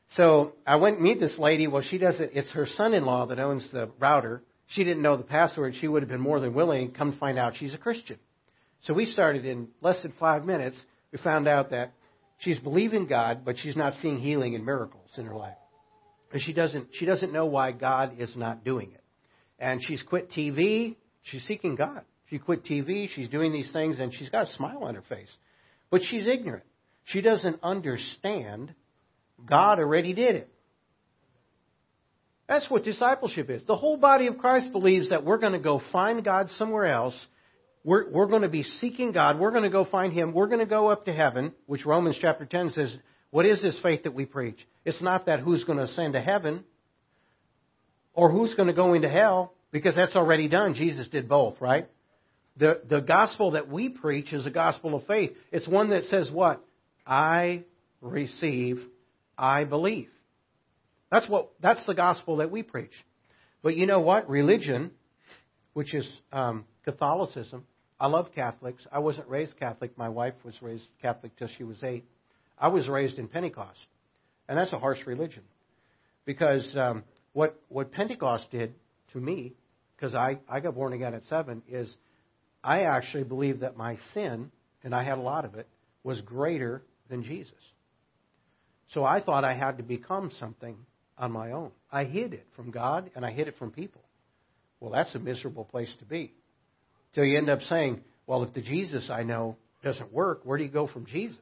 So I went and meet this lady. Well, she doesn't. It's her son-in-law that owns the router. She didn't know the password. She would have been more than willing. Come to find out, she's a Christian. So we started in less than five minutes. We found out that she's believing God, but she's not seeing healing and miracles in her life. And she doesn't. She doesn't know why God is not doing it. And she's quit T V. She's seeking God. She quit T V. She's doing these things, and she's got a smile on her face. But she's ignorant. She doesn't understand God already did it. That's what discipleship is. The whole body of Christ believes that we're going to go find God somewhere else. We're, we're going to be seeking God. We're going to go find Him. We're going to go up to heaven, which Romans chapter ten says, what is this faith that we preach? It's not that who's going to ascend to heaven or who's going to go into hell, because that's already done. Jesus did both, right? The, the gospel that we preach is a gospel of faith. It's one that says what? I receive, I believe. That's what. That's the gospel that we preach. But you know what? Religion, which is um, Catholicism. I love Catholics. I wasn't raised Catholic. My wife was raised Catholic till she was eight. I was raised in Pentecost. And that's a harsh religion. Because um, what what Pentecost did to me, because I, I got born again at seven, is I actually believed that my sin, and I had a lot of it, was greater than Jesus. So I thought I had to become something on my own. I hid it from God, and I hid it from people. Well, that's a miserable place to be. Till you end up saying, well, if the Jesus I know doesn't work, where do you go from Jesus?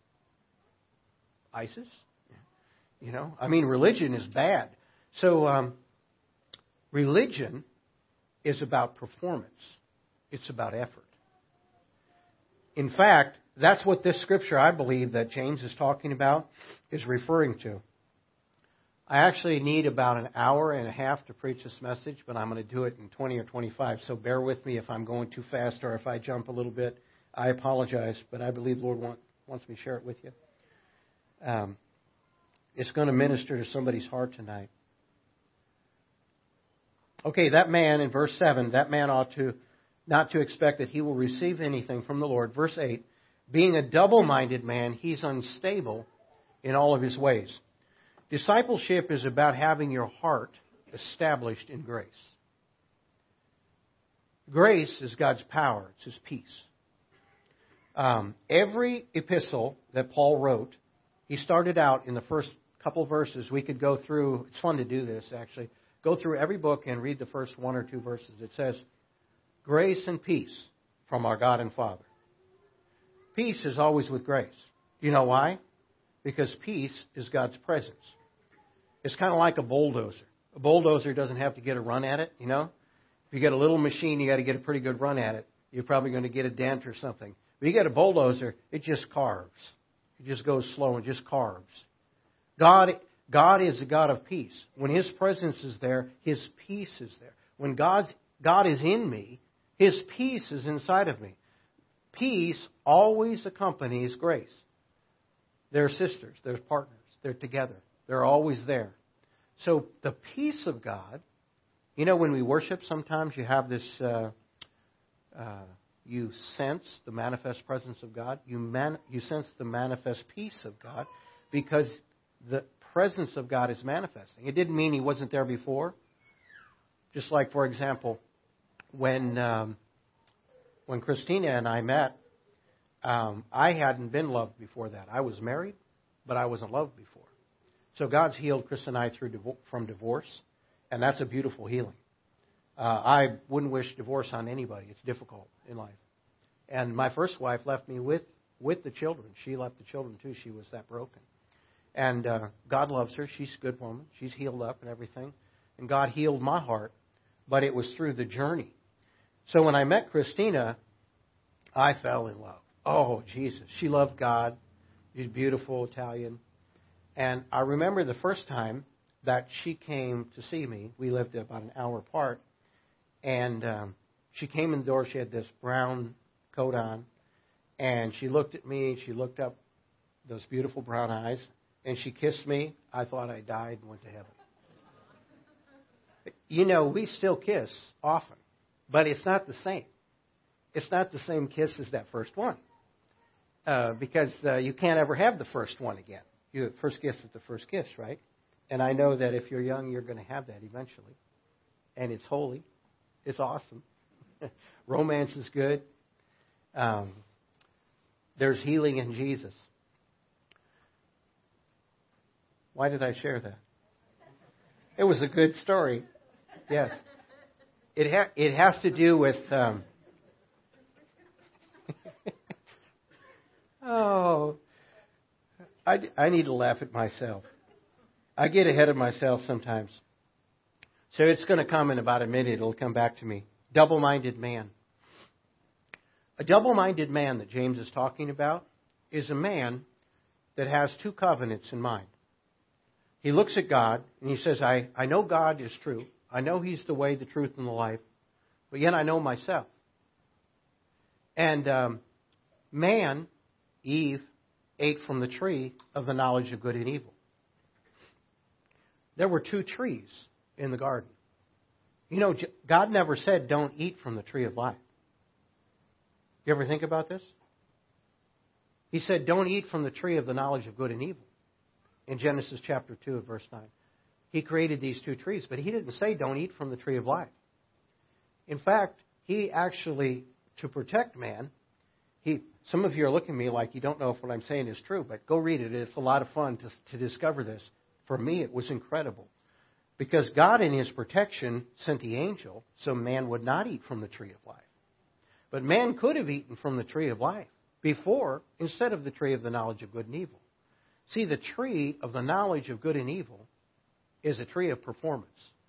ISIS? You know, I mean, religion is bad. So um, religion is about performance. It's about effort. In fact, that's what this scripture, I believe, that James is talking about, is referring to. I actually need about an hour and a half to preach this message, but I'm going to do it in twenty or twenty-five. So bear with me if I'm going too fast or if I jump a little bit. I apologize, but I believe the Lord want, wants me to share it with you. Um, it's going to minister to somebody's heart tonight. Okay, that man in verse seven, that man ought to not to expect that he will receive anything from the Lord. Verse eight, being a double-minded man, he's unstable in all of his ways. Discipleship is about having your heart established in grace. Grace is God's power. It's His peace. Um, every epistle that Paul wrote, he started out in the first couple verses. We could go through, it's fun to do this actually, go through every book and read the first one or two verses. It says, grace and peace from our God and Father. Peace is always with grace. Do you know why? Because peace is God's presence. It's kind of like a bulldozer. A bulldozer doesn't have to get a run at it, you know. If you get a little machine, you got to get a pretty good run at it. You're probably going to get a dent or something. But you get a bulldozer, it just carves. It just goes slow and just carves. God, God is a God of peace. When His presence is there, His peace is there. When God's, God is in me, His peace is inside of me. Peace always accompanies grace. They're sisters. They're partners. They're together. They're always there. So the peace of God, you know, when we worship, sometimes you have this, uh, uh, you sense the manifest presence of God. You man, you sense the manifest peace of God because the presence of God is manifesting. It didn't mean He wasn't there before. Just like, for example, when um, when Christina and I met, um, I hadn't been loved before that. I was married, but I wasn't loved before. So God's healed Chris and I through from divorce, and that's a beautiful healing. Uh, I wouldn't wish divorce on anybody. It's difficult in life. And my first wife left me with, with the children. She left the children too. She was that broken. And uh, God loves her. She's a good woman. She's healed up and everything. And God healed my heart, but it was through the journey. So when I met Christina, I fell in love. Oh, Jesus. She loved God. She's beautiful, Italian. And I remember the first time that she came to see me. We lived about an hour apart. And um, she came in the door. She had this brown coat on. And she looked at me. She looked up those beautiful brown eyes. And she kissed me. I thought I died and went to heaven. You know, we still kiss often. But it's not the same. It's not the same kiss as that first one. Uh, because uh, you can't ever have the first one again. You first gift is the first gift, right? And I know that if you're young, you're going to have that eventually. And it's holy. It's awesome. Romance is good. Um, there's healing in Jesus. Why did I share that? It was a good story. Yes. It ha- it has to do with... Um, oh, I, I need to laugh at myself. I get ahead of myself sometimes. So it's going to come in about a minute. It'll come back to me. Double-minded man. A double-minded man that James is talking about is a man that has two covenants in mind. He looks at God and he says, I, I know God is true. I know He's the way, the truth, and the life. But yet I know myself. And um, man, Eve, ate from the tree of the knowledge of good and evil. There were two trees in the garden. You know, God never said, don't eat from the tree of life. You ever think about this? He said, don't eat from the tree of the knowledge of good and evil. In Genesis chapter two, verse nine. He created these two trees, but He didn't say, don't eat from the tree of life. In fact, He actually, to protect man, He. Some of you are looking at me like you don't know if what I'm saying is true, but go read it. It's a lot of fun to, to discover this. For me, it was incredible. Because God, in His protection, sent the angel so man would not eat from the tree of life. But man could have eaten from the tree of life before, instead of the tree of the knowledge of good and evil. See, the tree of the knowledge of good and evil is a tree of performance.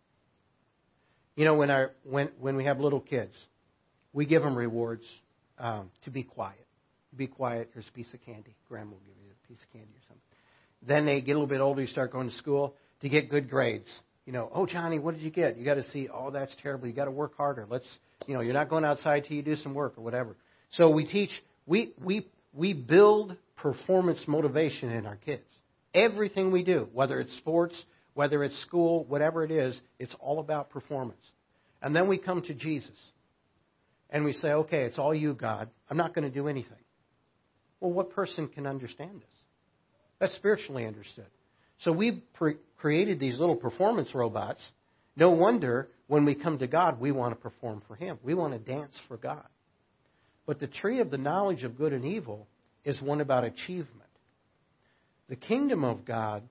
You know, when our when when we have little kids, we give them rewards um, to be quiet. Be quiet. Here's a piece of candy. Grandma will give you a piece of candy or something. Then they get a little bit older. You start going to school to get good grades. You know, oh, Johnny, what did you get? You got to see, oh, that's terrible. You got to work harder. Let's, you know, you're not going outside till you do some work or whatever. So we teach, we we we build performance motivation in our kids. Everything we do, whether it's sports, whether it's school, whatever it is, it's all about performance. And then we come to Jesus. And we say, okay, it's all you, God. I'm not going to do anything. Well, what person can understand this? That's spiritually understood. So we pre- created these little performance robots. No wonder when we come to God, we want to perform for Him. We want to dance for God. But the tree of the knowledge of good and evil is one about achievement. The kingdom of God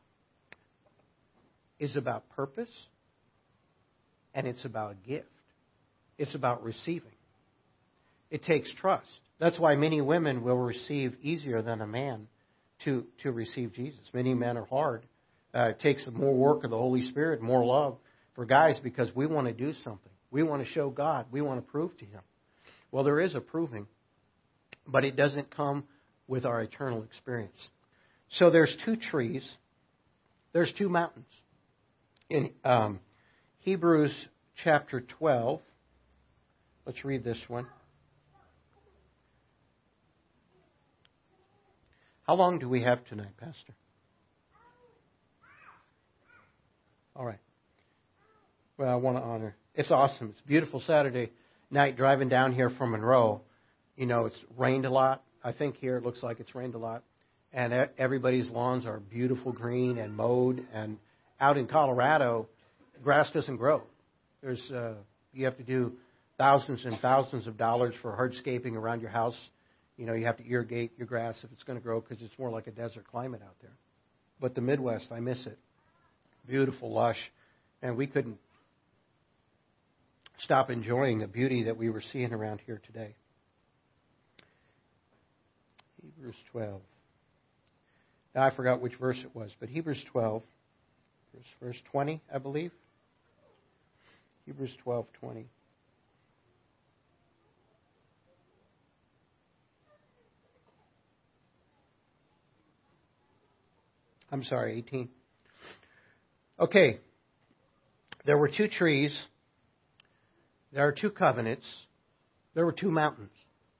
is about purpose, and it's about a gift. It's about receiving. It takes trust. That's why many women will receive easier than a man to, to receive Jesus. Many men are hard. Uh, it takes more work of the Holy Spirit, more love for guys because we want to do something. We want to show God. We want to prove to Him. Well, there is a proving, but it doesn't come with our eternal experience. So there's two trees. There's two mountains. In um, Hebrews chapter twelve, let's read this one. How long do we have tonight, Pastor? All right. Well, I want to honor. It's awesome. It's a beautiful Saturday night driving down here from Monroe. You know, it's rained a lot. I think here it looks like it's rained a lot. And everybody's lawns are beautiful green and mowed. And out in Colorado, grass doesn't grow. There's uh, you have to do thousands and thousands of dollars for hardscaping around your house. You know, you have to irrigate your grass if it's going to grow because it's more like a desert climate out there. But the Midwest, I miss it. Beautiful, lush. And we couldn't stop enjoying the beauty that we were seeing around here today. Hebrews twelve. Now, I forgot which verse it was, but Hebrews twelve, verse, verse twenty, I believe. Hebrews twelve, twenty. I'm sorry, eighteen. Okay. There were two trees. There are two covenants. There were two mountains.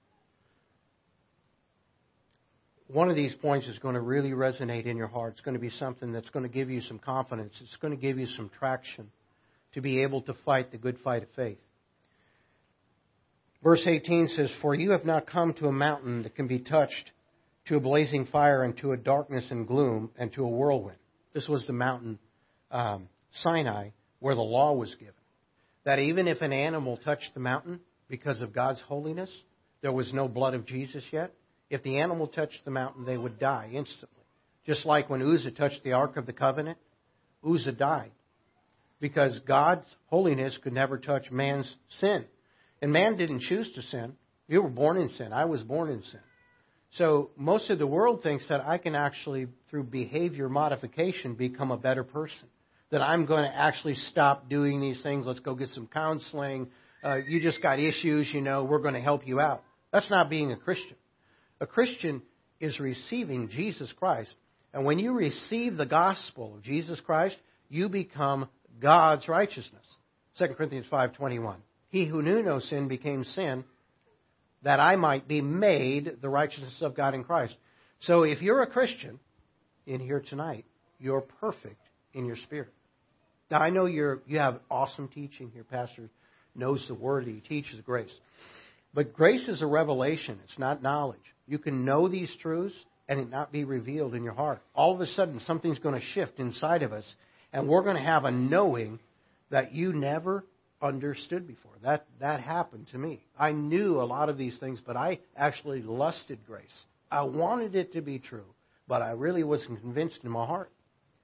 One of these points is going to really resonate in your heart. It's going to be something that's going to give you some confidence. It's going to give you some traction to be able to fight the good fight of faith. Verse eighteen says, "For you have not come to a mountain that can be touched to a blazing fire, and to a darkness and gloom, and to a whirlwind. This was the mountain um, Sinai, where the law was given. That even if an animal touched the mountain, because of God's holiness, there was no blood of Jesus yet. If the animal touched the mountain, they would die instantly. Just like when Uzzah touched the Ark of the Covenant, Uzzah died. Because God's holiness could never touch man's sin. And man didn't choose to sin. You were born in sin. I was born in sin. So most of the world thinks that I can actually, through behavior modification, become a better person. That I'm going to actually stop doing these things. Let's go get some counseling. Uh, you just got issues, you know, we're going to help you out. That's not being a Christian. A Christian is receiving Jesus Christ. And when you receive the gospel of Jesus Christ, you become God's righteousness. Second Corinthians five twenty-one. He who knew no sin became sin, that I might be made the righteousness of God in Christ. So if you're a Christian in here tonight, you're perfect in your spirit. Now, I know you're you have awesome teaching here. Pastor knows the Word. He teaches grace. But grace is a revelation. It's not knowledge. You can know these truths and it not be revealed in your heart. All of a sudden, something's going to shift inside of us, and we're going to have a knowing that you never understood before. That that happened to me. I knew a lot of these things, but I actually lusted grace. I wanted it to be true, but I really wasn't convinced in my heart.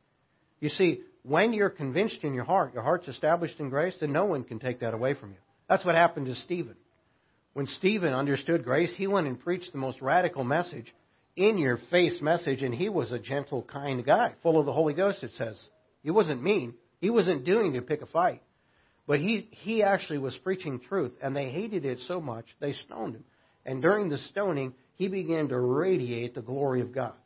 You see, when you're convinced in your heart, your heart's established in grace, then no one can take that away from you. That's what happened to Stephen. When Stephen understood grace, he went and preached the most radical message, in-your-face message, and he was a gentle, kind guy, full of the Holy Ghost, it says. He wasn't mean. He wasn't doing to pick a fight. But he, he actually was preaching truth, and they hated it so much, they stoned him. And during the stoning, he began to radiate the glory of God.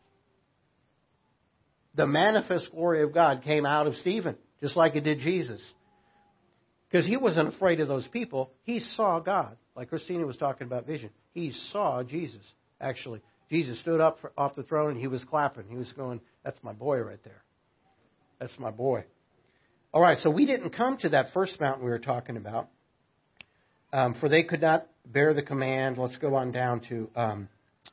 The manifest glory of God came out of Stephen, just like it did Jesus. Because he wasn't afraid of those people. He saw God. Like Christina was talking about vision. He saw Jesus, actually. Jesus stood up for, off the throne and he was clapping. He was going, that's my boy right there. That's my boy. All right, so we didn't come to that first mountain we were talking about. Um, for they could not bear the command. Let's go on down to, um,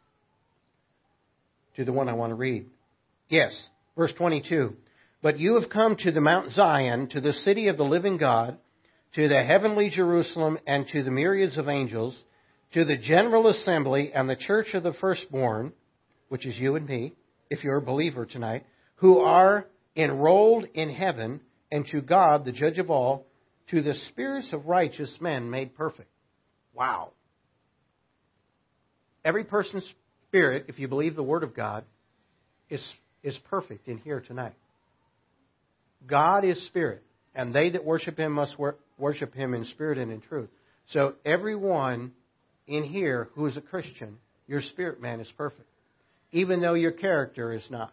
to the one I want to read. Yes, verse twenty-two. But you have come to the Mount Zion, to the city of the living God, to the heavenly Jerusalem, and to the myriads of angels, to the general assembly and the church of the firstborn, which is you and me, if you're a believer tonight, who are enrolled in heaven, and to God, the judge of all, to the spirits of righteous men made perfect. Wow. Every person's spirit, if you believe the Word of God, is, is perfect in here tonight. God is spirit, and they that worship Him must wor- worship Him in spirit and in truth. So everyone in here who is a Christian, your spirit man is perfect, even though your character is not.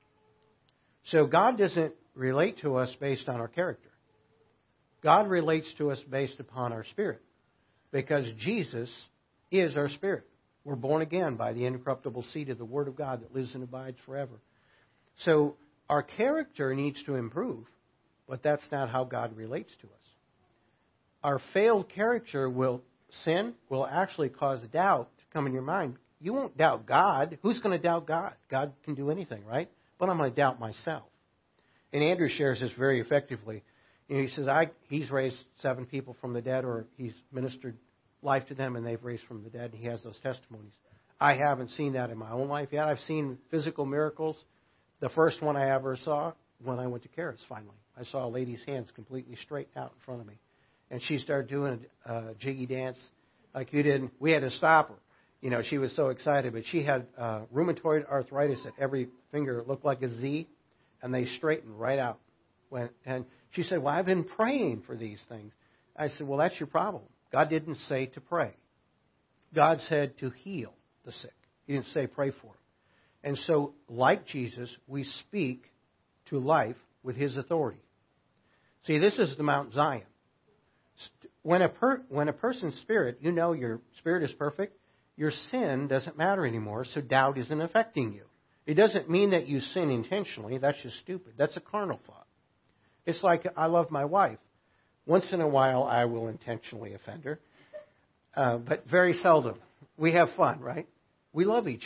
So God doesn't relate to us based on our character. God relates to us based upon our spirit, because Jesus is our spirit. We're born again by the incorruptible seed of the Word of God that lives and abides forever. So our character needs to improve, but that's not how God relates to us. Our failed character will, sin will actually cause doubt to come in your mind. You won't doubt God. Who's going to doubt God? God can do anything, right? But I'm going to doubt myself. And Andrew shares this very effectively. You know, he says, I, he's raised seven people from the dead, or he's ministered life to them and they've raised from the dead. And he has those testimonies. I haven't seen that in my own life yet. I've seen physical miracles. The first one I ever saw when I went to Karis, finally. I saw a lady's hands completely straightened out in front of me. And she started doing a uh, jiggy dance like you did. We had to stop her. You know, she was so excited. But she had uh, rheumatoid arthritis at every finger. It looked like a Z. And they straightened right out. When, and she said, well, I've been praying for these things. I said, well, that's your problem. God didn't say to pray. God said to heal the sick. He didn't say pray for them. And so, like Jesus, we speak to life with His authority. See, this is the Mount Zion. When a, per, when a person's spirit, you know your spirit is perfect, your sin doesn't matter anymore, so doubt isn't affecting you. It doesn't mean that you sin intentionally. That's just stupid. That's a carnal thought. It's like I love my wife. Once in a while, I will intentionally offend her, uh, but very seldom. We have fun, right? We love each other.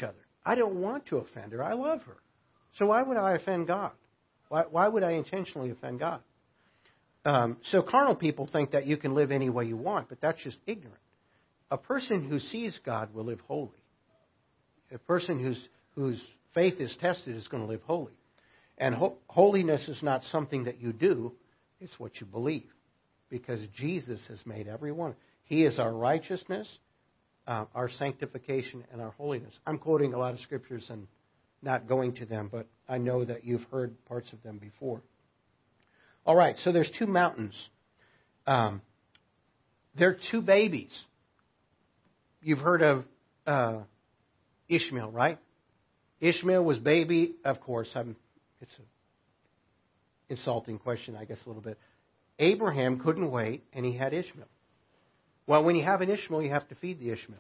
I don't want to offend her. I love her. So why would I offend God? Why, why would I intentionally offend God? Um, so carnal people think that you can live any way you want, but that's just ignorant. A person who sees God will live holy. A person whose whose faith is tested is going to live holy. And ho- holiness is not something that you do, it's what you believe. Because Jesus has made everyone. He is our righteousness, uh, our sanctification, and our holiness. I'm quoting a lot of scriptures and not going to them, but I know that you've heard parts of them before. All right, so there's two mountains. Um, there are two babies. You've heard of uh, Ishmael, right? Ishmael was baby, of course. I'm, it's an insulting question, I guess, a little bit. Abraham couldn't wait, and he had Ishmael. Well, when you have an Ishmael, you have to feed the Ishmael.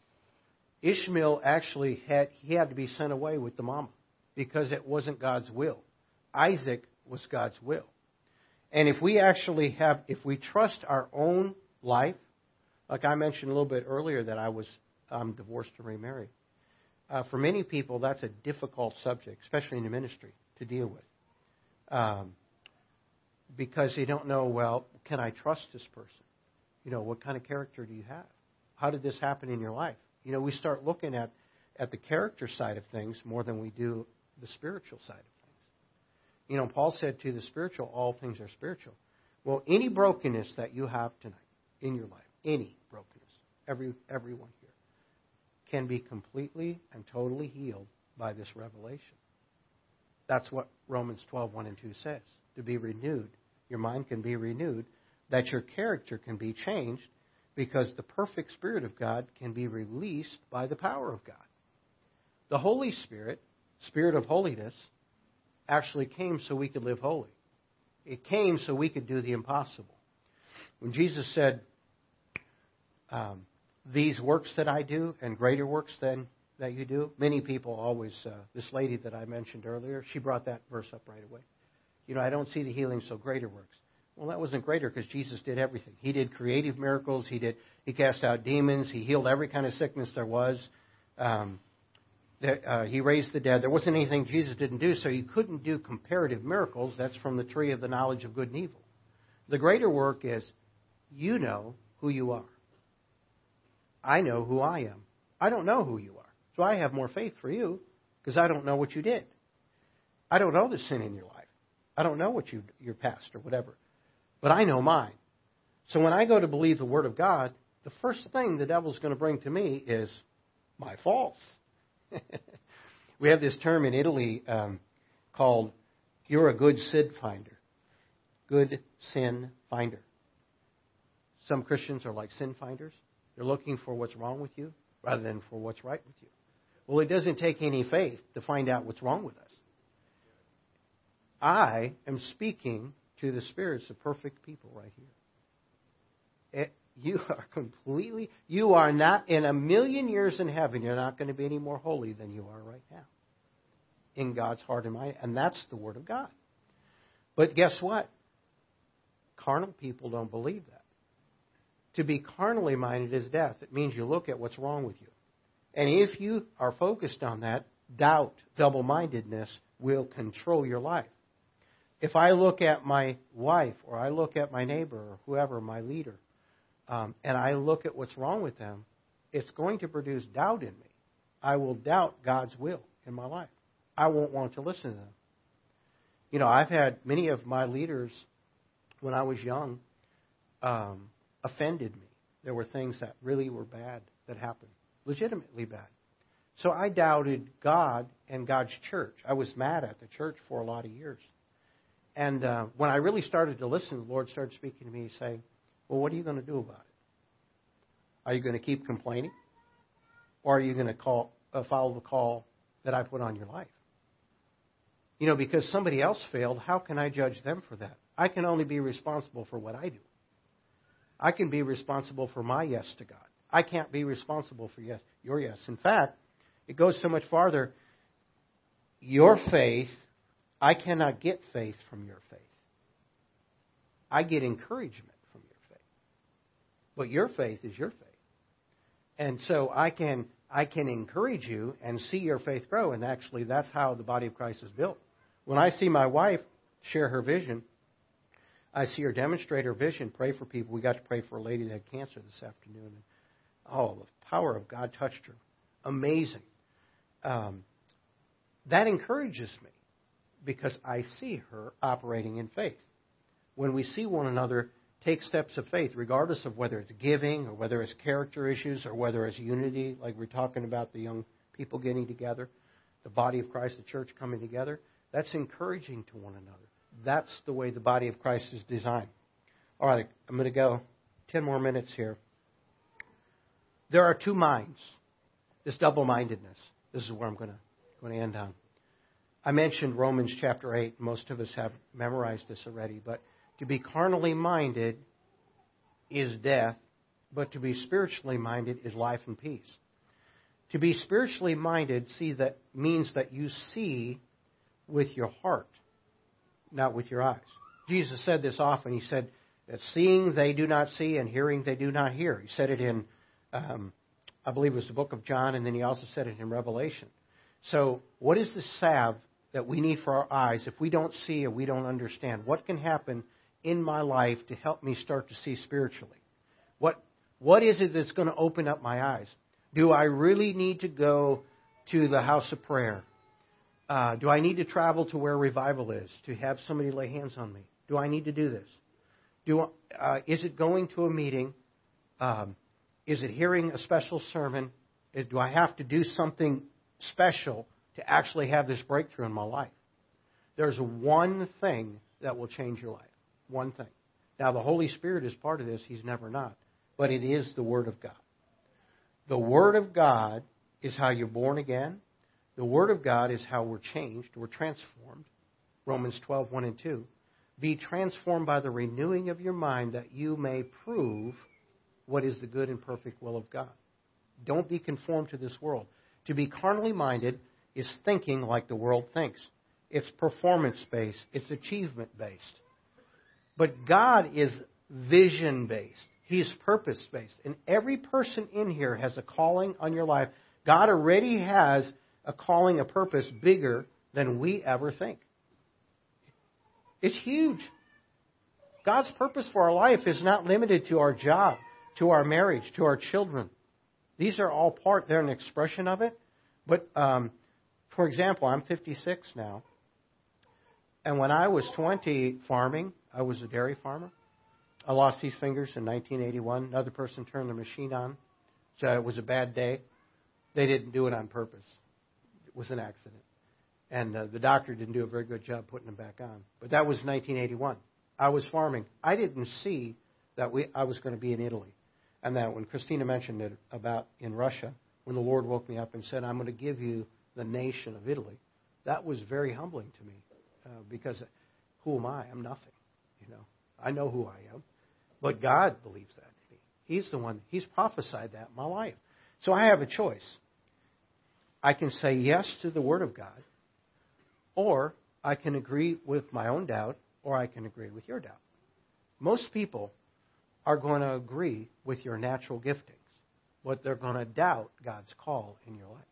Ishmael actually had he had to be sent away with the mama because it wasn't God's will. Isaac was God's will. And if we actually have, if we trust our own life, like I mentioned a little bit earlier that I was um, divorced and remarried, uh, for many people that's a difficult subject, especially in the ministry, to deal with. Um, because they don't know, well, can I trust this person? You know, what kind of character do you have? How did this happen in your life? You know, we start looking at, at the character side of things more than we do the spiritual side of things. You know, Paul said to the spiritual, all things are spiritual. Well, any brokenness that you have tonight in your life, any brokenness, every everyone here, can be completely and totally healed by this revelation. That's what Romans twelve, one and two says. To be renewed, your mind can be renewed, that your character can be changed, because the perfect Spirit of God can be released by the power of God. The Holy Spirit, Spirit of holiness, actually came so we could live holy. It came so we could do the impossible. When Jesus said, um, these works that I do and greater works than that you do, many people always, uh, this lady that I mentioned earlier, she brought that verse up right away. You know, I don't see the healing, so greater works. Well, that wasn't greater because Jesus did everything. He did creative miracles. He did. He cast out demons. He healed every kind of sickness there was. Um, that, uh, he raised the dead. There wasn't anything Jesus didn't do, so you couldn't do comparative miracles. That's from the tree of the knowledge of good and evil. The greater work is you know who you are. I know who I am. I don't know who you are. So I have more faith for you because I don't know what you did. I don't know the sin in your life. I don't know what you, your past or whatever. But I know mine. So when I go to believe the Word of God, the first thing the devil's going to bring to me is my faults. We have this term in Italy um, called, you're a good sin finder. Good sin finder. Some Christians are like sin finders. They're looking for what's wrong with you rather than for what's right with you. Well, it doesn't take any faith to find out what's wrong with us. I am speaking to the spirits of perfect people right here. It, you are completely, you are not, in a million years in heaven, you're not going to be any more holy than you are right now. In God's heart and mind. And that's the Word of God. But guess what? Carnal people don't believe that. To be carnally minded is death. It means you look at what's wrong with you. And if you are focused on that, doubt, double-mindedness will control your life. If I look at my wife or I look at my neighbor or whoever, my leader, um, and I look at what's wrong with them, it's going to produce doubt in me. I will doubt God's will in my life. I won't want to listen to them. You know, I've had many of my leaders, when I was young, um, offended me. There were things that really were bad that happened, legitimately bad. So I doubted God and God's church. I was mad at the church for a lot of years. And uh, when I really started to listen, the Lord started speaking to me saying, well, what are you going to do about it? Are you going to keep complaining? Or are you going to call, uh, follow the call that I put on your life? You know, because somebody else failed, how can I judge them for that? I can only be responsible for what I do. I can be responsible for my yes to God. I can't be responsible for yes, your yes. In fact, it goes so much farther. Your faith, I cannot get faith from your faith. I get encouragement from your faith. But your faith is your faith. And so I can I can encourage you and see your faith grow. And actually, that's how the body of Christ is built. When I see my wife share her vision, I see her demonstrate her vision, pray for people. We got to pray for a lady that had cancer this afternoon. And, oh, the power of God touched her. Amazing. Um, that encourages me because I see her operating in faith. When we see one another take steps of faith, regardless of whether it's giving or whether it's character issues or whether it's unity, like we're talking about the young people getting together, the body of Christ, the church coming together, that's encouraging to one another. That's the way the body of Christ is designed. All right, I'm going to go ten more minutes here. There are two minds. This double-mindedness. This is where I'm going to, going to end on. I mentioned Romans chapter eight. Most of us have memorized this already. But to be carnally minded is death, but to be spiritually minded is life and peace. To be spiritually minded, see, that means that you see with your heart, not with your eyes. Jesus said this often. He said that seeing they do not see and hearing they do not hear. He said it in, um, I believe it was the book of John, and then he also said it in Revelation. So what is the salve that we need for our eyes if we don't see or we don't understand? What can happen in my life to help me start to see spiritually? What What is it that's going to open up my eyes? Do I really need to go to the house of prayer? Uh, do I need to travel to where revival is to have somebody lay hands on me? Do I need to do this? Do uh, Is it going to a meeting? Um, is it hearing a special sermon? Do I have to do something special to actually have this breakthrough in my life? There's one thing that will change your life. One thing. Now, the Holy Spirit is part of this. He's never not. But it is the Word of God. The Word of God is how you're born again. The Word of God is how we're changed. We're transformed. Romans twelve, one and two. Be transformed by the renewing of your mind that you may prove what is the good and perfect will of God. Don't be conformed to this world. To be carnally minded is thinking like the world thinks. It's performance-based. It's achievement-based. But God is vision-based. He's purpose-based. And every person in here has a calling on your life. God already has a calling, a purpose bigger than we ever think. It's huge. God's purpose for our life is not limited to our job, to our marriage, to our children. These are all part, they're an expression of it. But, um, for example, I'm fifty-six now. And when I was twenty farming, I was a dairy farmer. I lost these fingers in nineteen eighty-one. Another person turned the machine on. So it was a bad day. They didn't do it on purpose. It was an accident. And uh, the doctor didn't do a very good job putting them back on. But that was nineteen eighty-one. I was farming. I didn't see that we I was going to be in Italy. And that when Christina mentioned it about in Russia, when the Lord woke me up and said, I'm going to give you the nation of Italy, that was very humbling to me. Uh, because who am I? I'm nothing. You know, I know who I am. But God believes that in me. He's the one, He's prophesied that in my life. So I have a choice. I can say yes to the Word of God, or I can agree with my own doubt, or I can agree with your doubt. Most people are going to agree with your natural giftings, but they're going to doubt God's call in your life.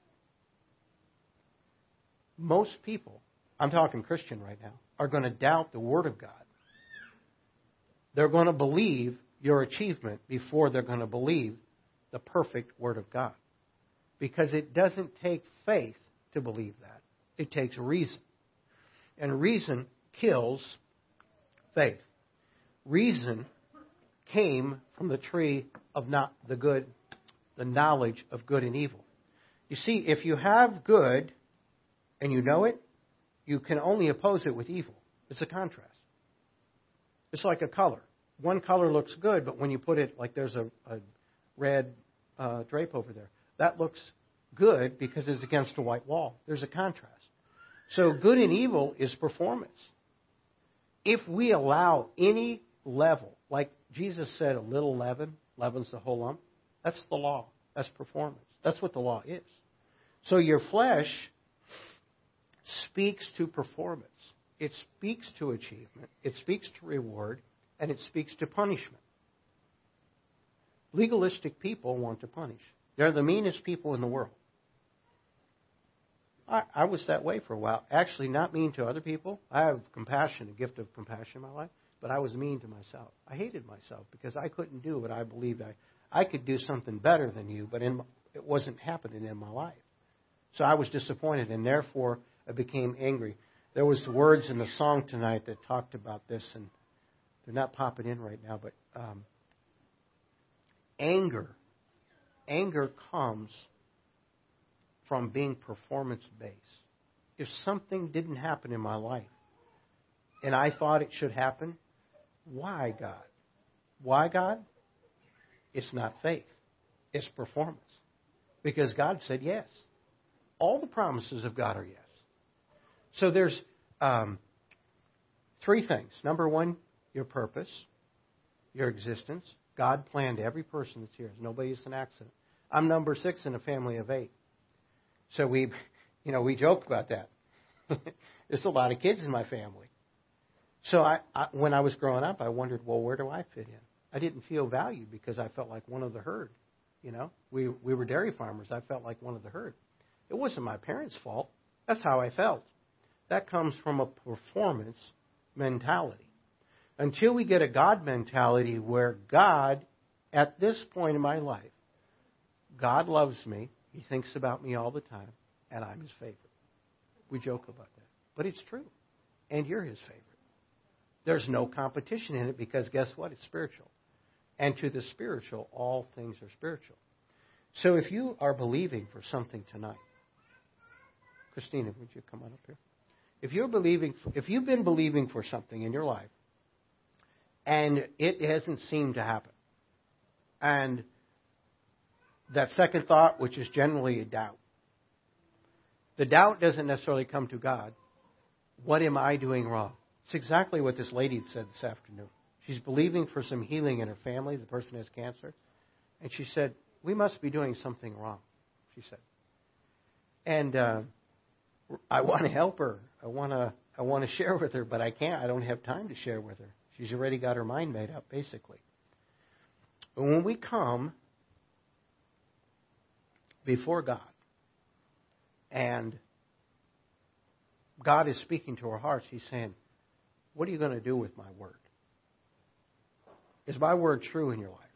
Most people, I'm talking Christian right now, are going to doubt the Word of God. They're going to believe your achievement before they're going to believe the perfect Word of God. Because it doesn't take faith to believe that. It takes reason. And reason kills faith. Reason came from the tree of not the good, the knowledge of good and evil. You see, if you have good and you know it, you can only oppose it with evil. It's a contrast. It's like a color. One color looks good, but when you put it, like there's a, a red uh, drape over there, that looks good because it's against a white wall. There's a contrast. So good and evil is performance. If we allow any level, like Jesus said, a little leaven leavens the whole lump, that's the law. That's performance. That's what the law is. So your flesh speaks to performance. It speaks to achievement. It speaks to reward. And it speaks to punishment. Legalistic people want to punish. They're the meanest people in the world. I, I was that way for a while. Actually, not mean to other people. I have compassion, a gift of compassion in my life. But I was mean to myself. I hated myself because I couldn't do what I believed I I could do something better than you, but in, it wasn't happening in my life. So I was disappointed, and therefore I became angry. There was the words in the song tonight that talked about this, and they're not popping in right now, but um, anger. Anger comes from being performance-based. If something didn't happen in my life, and I thought it should happen, why, God? Why, God? It's not faith. It's performance. Because God said yes. All the promises of God are yes. So there's um, three things. Number one, your purpose, your existence. God planned every person that's here. Nobody's an accident. I'm number six in a family of eight. So we, you know, we joke about that. There's a lot of kids in my family. So I, I, when I was growing up, I wondered, well, where do I fit in? I didn't feel valued because I felt like one of the herd. You know, we we were dairy farmers. I felt like one of the herd. It wasn't my parents' fault. That's how I felt. That comes from a performance mentality. Until we get a God mentality where God, at this point in my life, God loves me. He thinks about me all the time, and I'm His favorite. We joke about that. But it's true. And you're His favorite. There's no competition in it because guess what? It's spiritual. And to the spiritual, all things are spiritual. So if you are believing for something tonight, Christina, would you come on up here? If you're believing, for, if you've been believing for something in your life, and it hasn't seemed to happen, and that second thought, which is generally a doubt, the doubt doesn't necessarily come to God. What am I doing wrong? It's exactly what this lady said this afternoon. She's believing for some healing in her family. The person has cancer. And she said, we must be doing something wrong, she said. And uh, I want to help her. I want to I want to share with her, but I can't. I don't have time to share with her. She's already got her mind made up, basically. But when we come before God, and God is speaking to our hearts, He's saying, what are you going to do with my word? Is my word true in your life?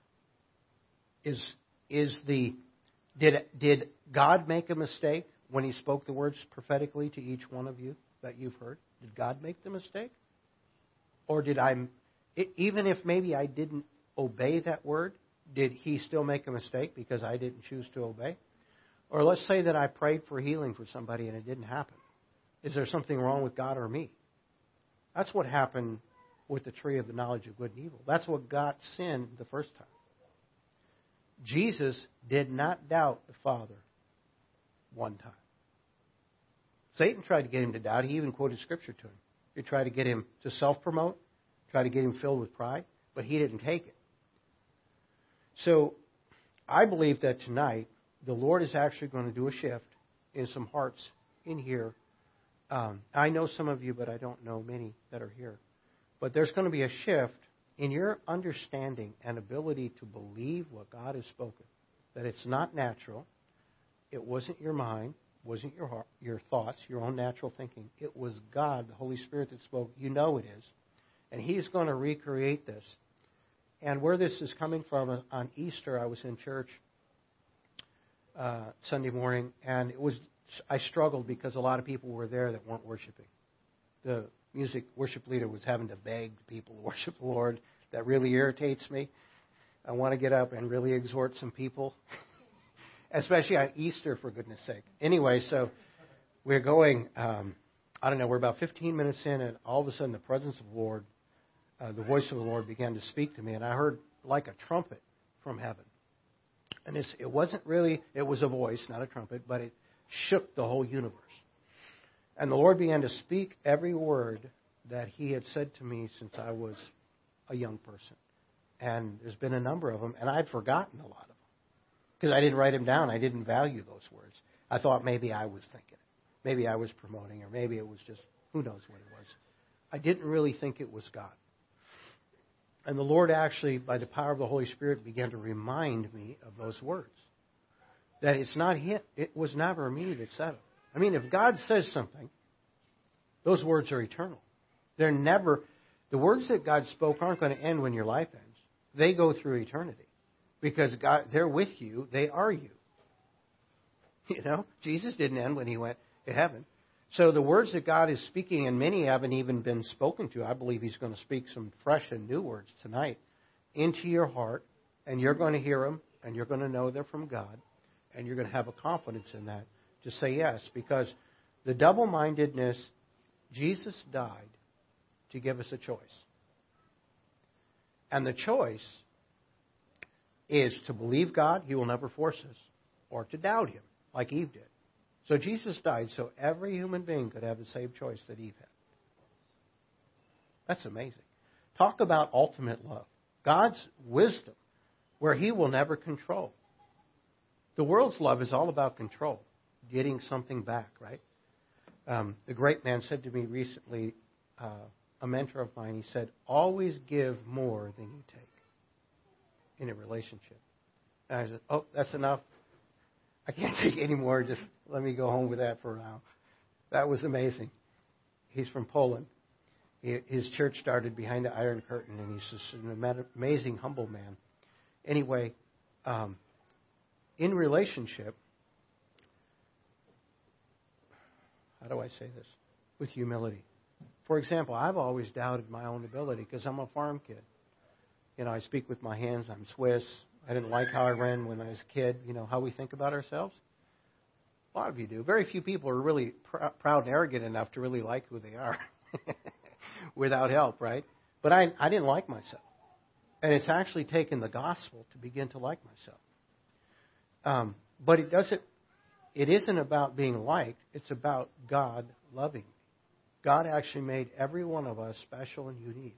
Is is the did did God make a mistake when He spoke the words prophetically to each one of you that you've heard? Did God make the mistake? Or did I, even if maybe I didn't obey that word, did He still make a mistake because I didn't choose to obey? Or let's say that I prayed for healing for somebody and it didn't happen. Is there something wrong with God or me? That's what happened with the tree of the knowledge of good and evil. That's what got sin the first time. Jesus did not doubt the Father one time. Satan tried to get him to doubt. He even quoted Scripture to him. He tried to get him to self-promote, tried to get him filled with pride, but he didn't take it. So I believe that tonight the Lord is actually going to do a shift in some hearts in here. Um, I know some of you, but I don't know many that are here. But there's going to be a shift in your understanding and ability to believe what God has spoken. That it's not natural. It wasn't your mind. Wasn't your heart, your thoughts, your own natural thinking. It was God, the Holy Spirit, that spoke. You know it is. And He's going to recreate this. And where this is coming from, on Easter, I was in church uh, Sunday morning, and it was I struggled because a lot of people were there that weren't worshiping. The music worship leader was having to beg people to worship the Lord. That really irritates me. I want to get up and really exhort some people, especially on Easter, for goodness sake. Anyway, so we're going, um, I don't know, we're about fifteen minutes in, and all of a sudden the presence of the Lord, uh, the voice of the Lord began to speak to me, and I heard like a trumpet from heaven. And it's, it wasn't really, it was a voice, not a trumpet, but it shook the whole universe. And the Lord began to speak every word that He had said to me since I was a young person. And there's been a number of them, and I'd forgotten a lot of them. Because I didn't write them down. I didn't value those words. I thought maybe I was thinking it. Maybe I was promoting, or maybe it was just, who knows what it was. I didn't really think it was God. And the Lord actually, by the power of the Holy Spirit, began to remind me of those words. that it's not him. It was never me that said it. I mean, if God says something, those words are eternal. They're never, the words that God spoke aren't going to end when your life ends. They go through eternity. Because God, they're with you. They are you. You know, Jesus didn't end when he went to heaven. So the words that God is speaking, and many haven't even been spoken to, I believe he's going to speak some fresh and new words tonight into your heart, and you're going to hear them, and you're going to know they're from God, and you're going to have a confidence in that to say yes, because the double-mindedness, Jesus died to give us a choice. And the choice is to believe God, he will never force us, or to doubt him, like Eve did. So Jesus died so every human being could have the same choice that Eve had. That's amazing. Talk about ultimate love. God's wisdom, where he will never control. The world's love is all about control, getting something back, right? Um, the great man said to me recently, uh, a mentor of mine, he said, always give more than you take in a relationship. And I said, oh, that's enough. I can't take any more. Just let me go home with that for now. That was amazing. He's from Poland. He, his church started behind the Iron Curtain, and he's just an amazing, humble man. Anyway, um, in relationship, how do I say this? With humility. For example, I've always doubted my own ability because I'm a farm kid. You know, I speak with my hands. I'm Swiss. I didn't like how I ran when I was a kid. You know, how we think about ourselves. A lot of you do. Very few people are really pr- proud and arrogant enough to really like who they are without help, right? But I, I didn't like myself. And it's actually taken the gospel to begin to like myself. Um, but it doesn't. It isn't about being liked. It's about God loving me. God actually made every one of us special and unique.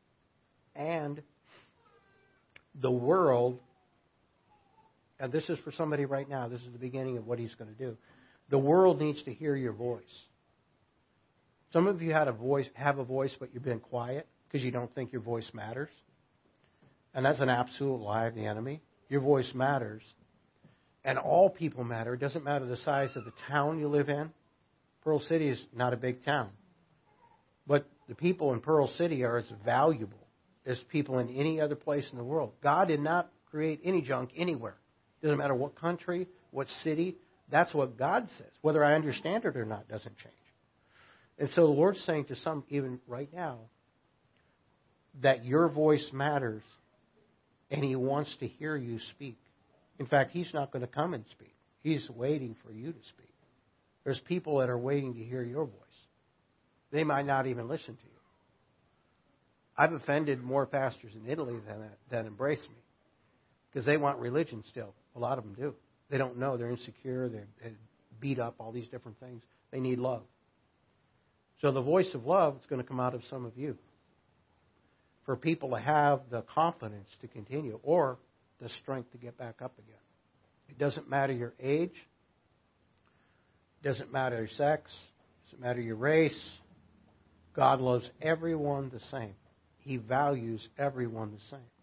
And the world, and this is for somebody right now, this is the beginning of what he's going to do. The world needs to hear your voice. Some of you had a voice, have a voice, but you've been quiet because you don't think your voice matters. And that's an absolute lie of the enemy. Your voice matters. And all people matter. It doesn't matter the size of the town you live in. Pearl City is not a big town. But the people in Pearl City are as valuable as people in any other place in the world. God did not create any junk anywhere. It doesn't matter what country, what city. That's what God says. Whether I understand it or not doesn't change. And so the Lord's saying to some, even right now, that your voice matters and he wants to hear you speak. In fact, he's not going to come and speak. He's waiting for you to speak. There's people that are waiting to hear your voice. They might not even listen to you. I've offended more pastors in Italy than that embrace me because they want religion still. A lot of them do. They don't know. They're insecure. They're beat up, all these different things. They need love. So the voice of love is going to come out of some of you for people to have the confidence to continue or the strength to get back up again. It doesn't matter your age. It doesn't matter your sex. It doesn't matter your race. God loves everyone the same. He values everyone the same.